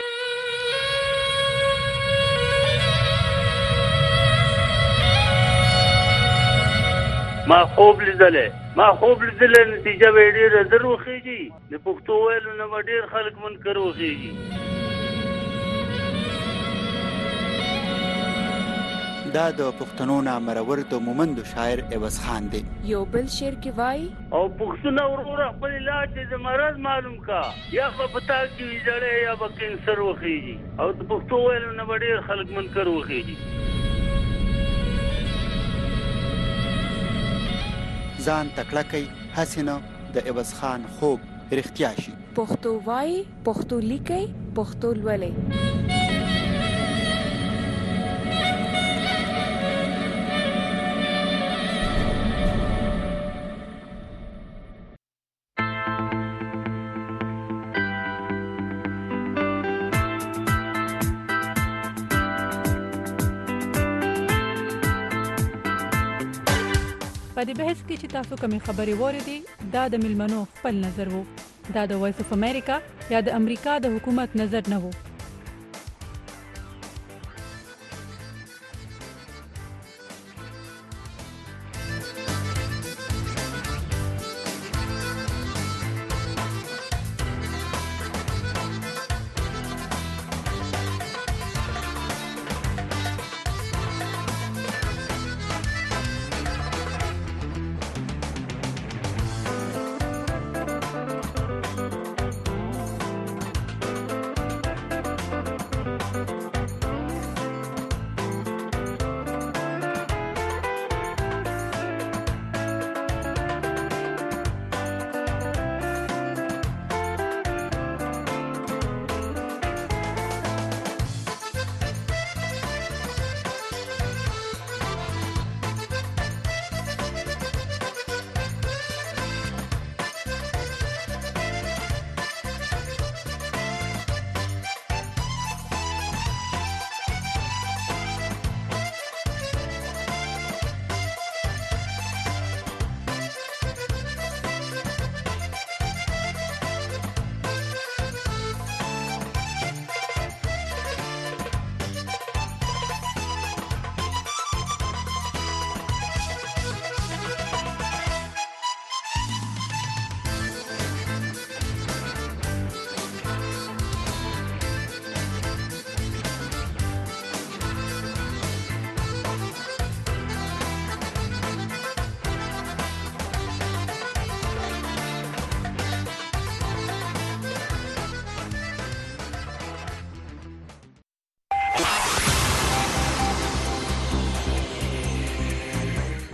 ما خوب لیدلې نتیجه به ډېره زر وخېږي، د پښتو ویلو نه به ډېر خلک منکر وخېږي. دا د پښتنو نامرور د مومند شاعر عوض خان دی. یو بل شعر کې وای او پښتون ورور خپل علاج د مرض معلوم کا، یا په پتا کې ویځړې یا به کینسر وخېږي، او د پښتو ویلو نه به ډېر خلک منکر وخېږي. ځان تکړه کوي حسینه د عوض خان خوب رښتیا شي. پښتو وای، پښتو لیکي، پښتو لولي. په دې بحث کې چې تاسو کومې خبرې وریدي دا د ملمنو خپل نظر وو، دا د وایس اف امریکا یا د امریکا د حکومت نظر نه وو.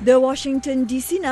د واشنگټن ډي سي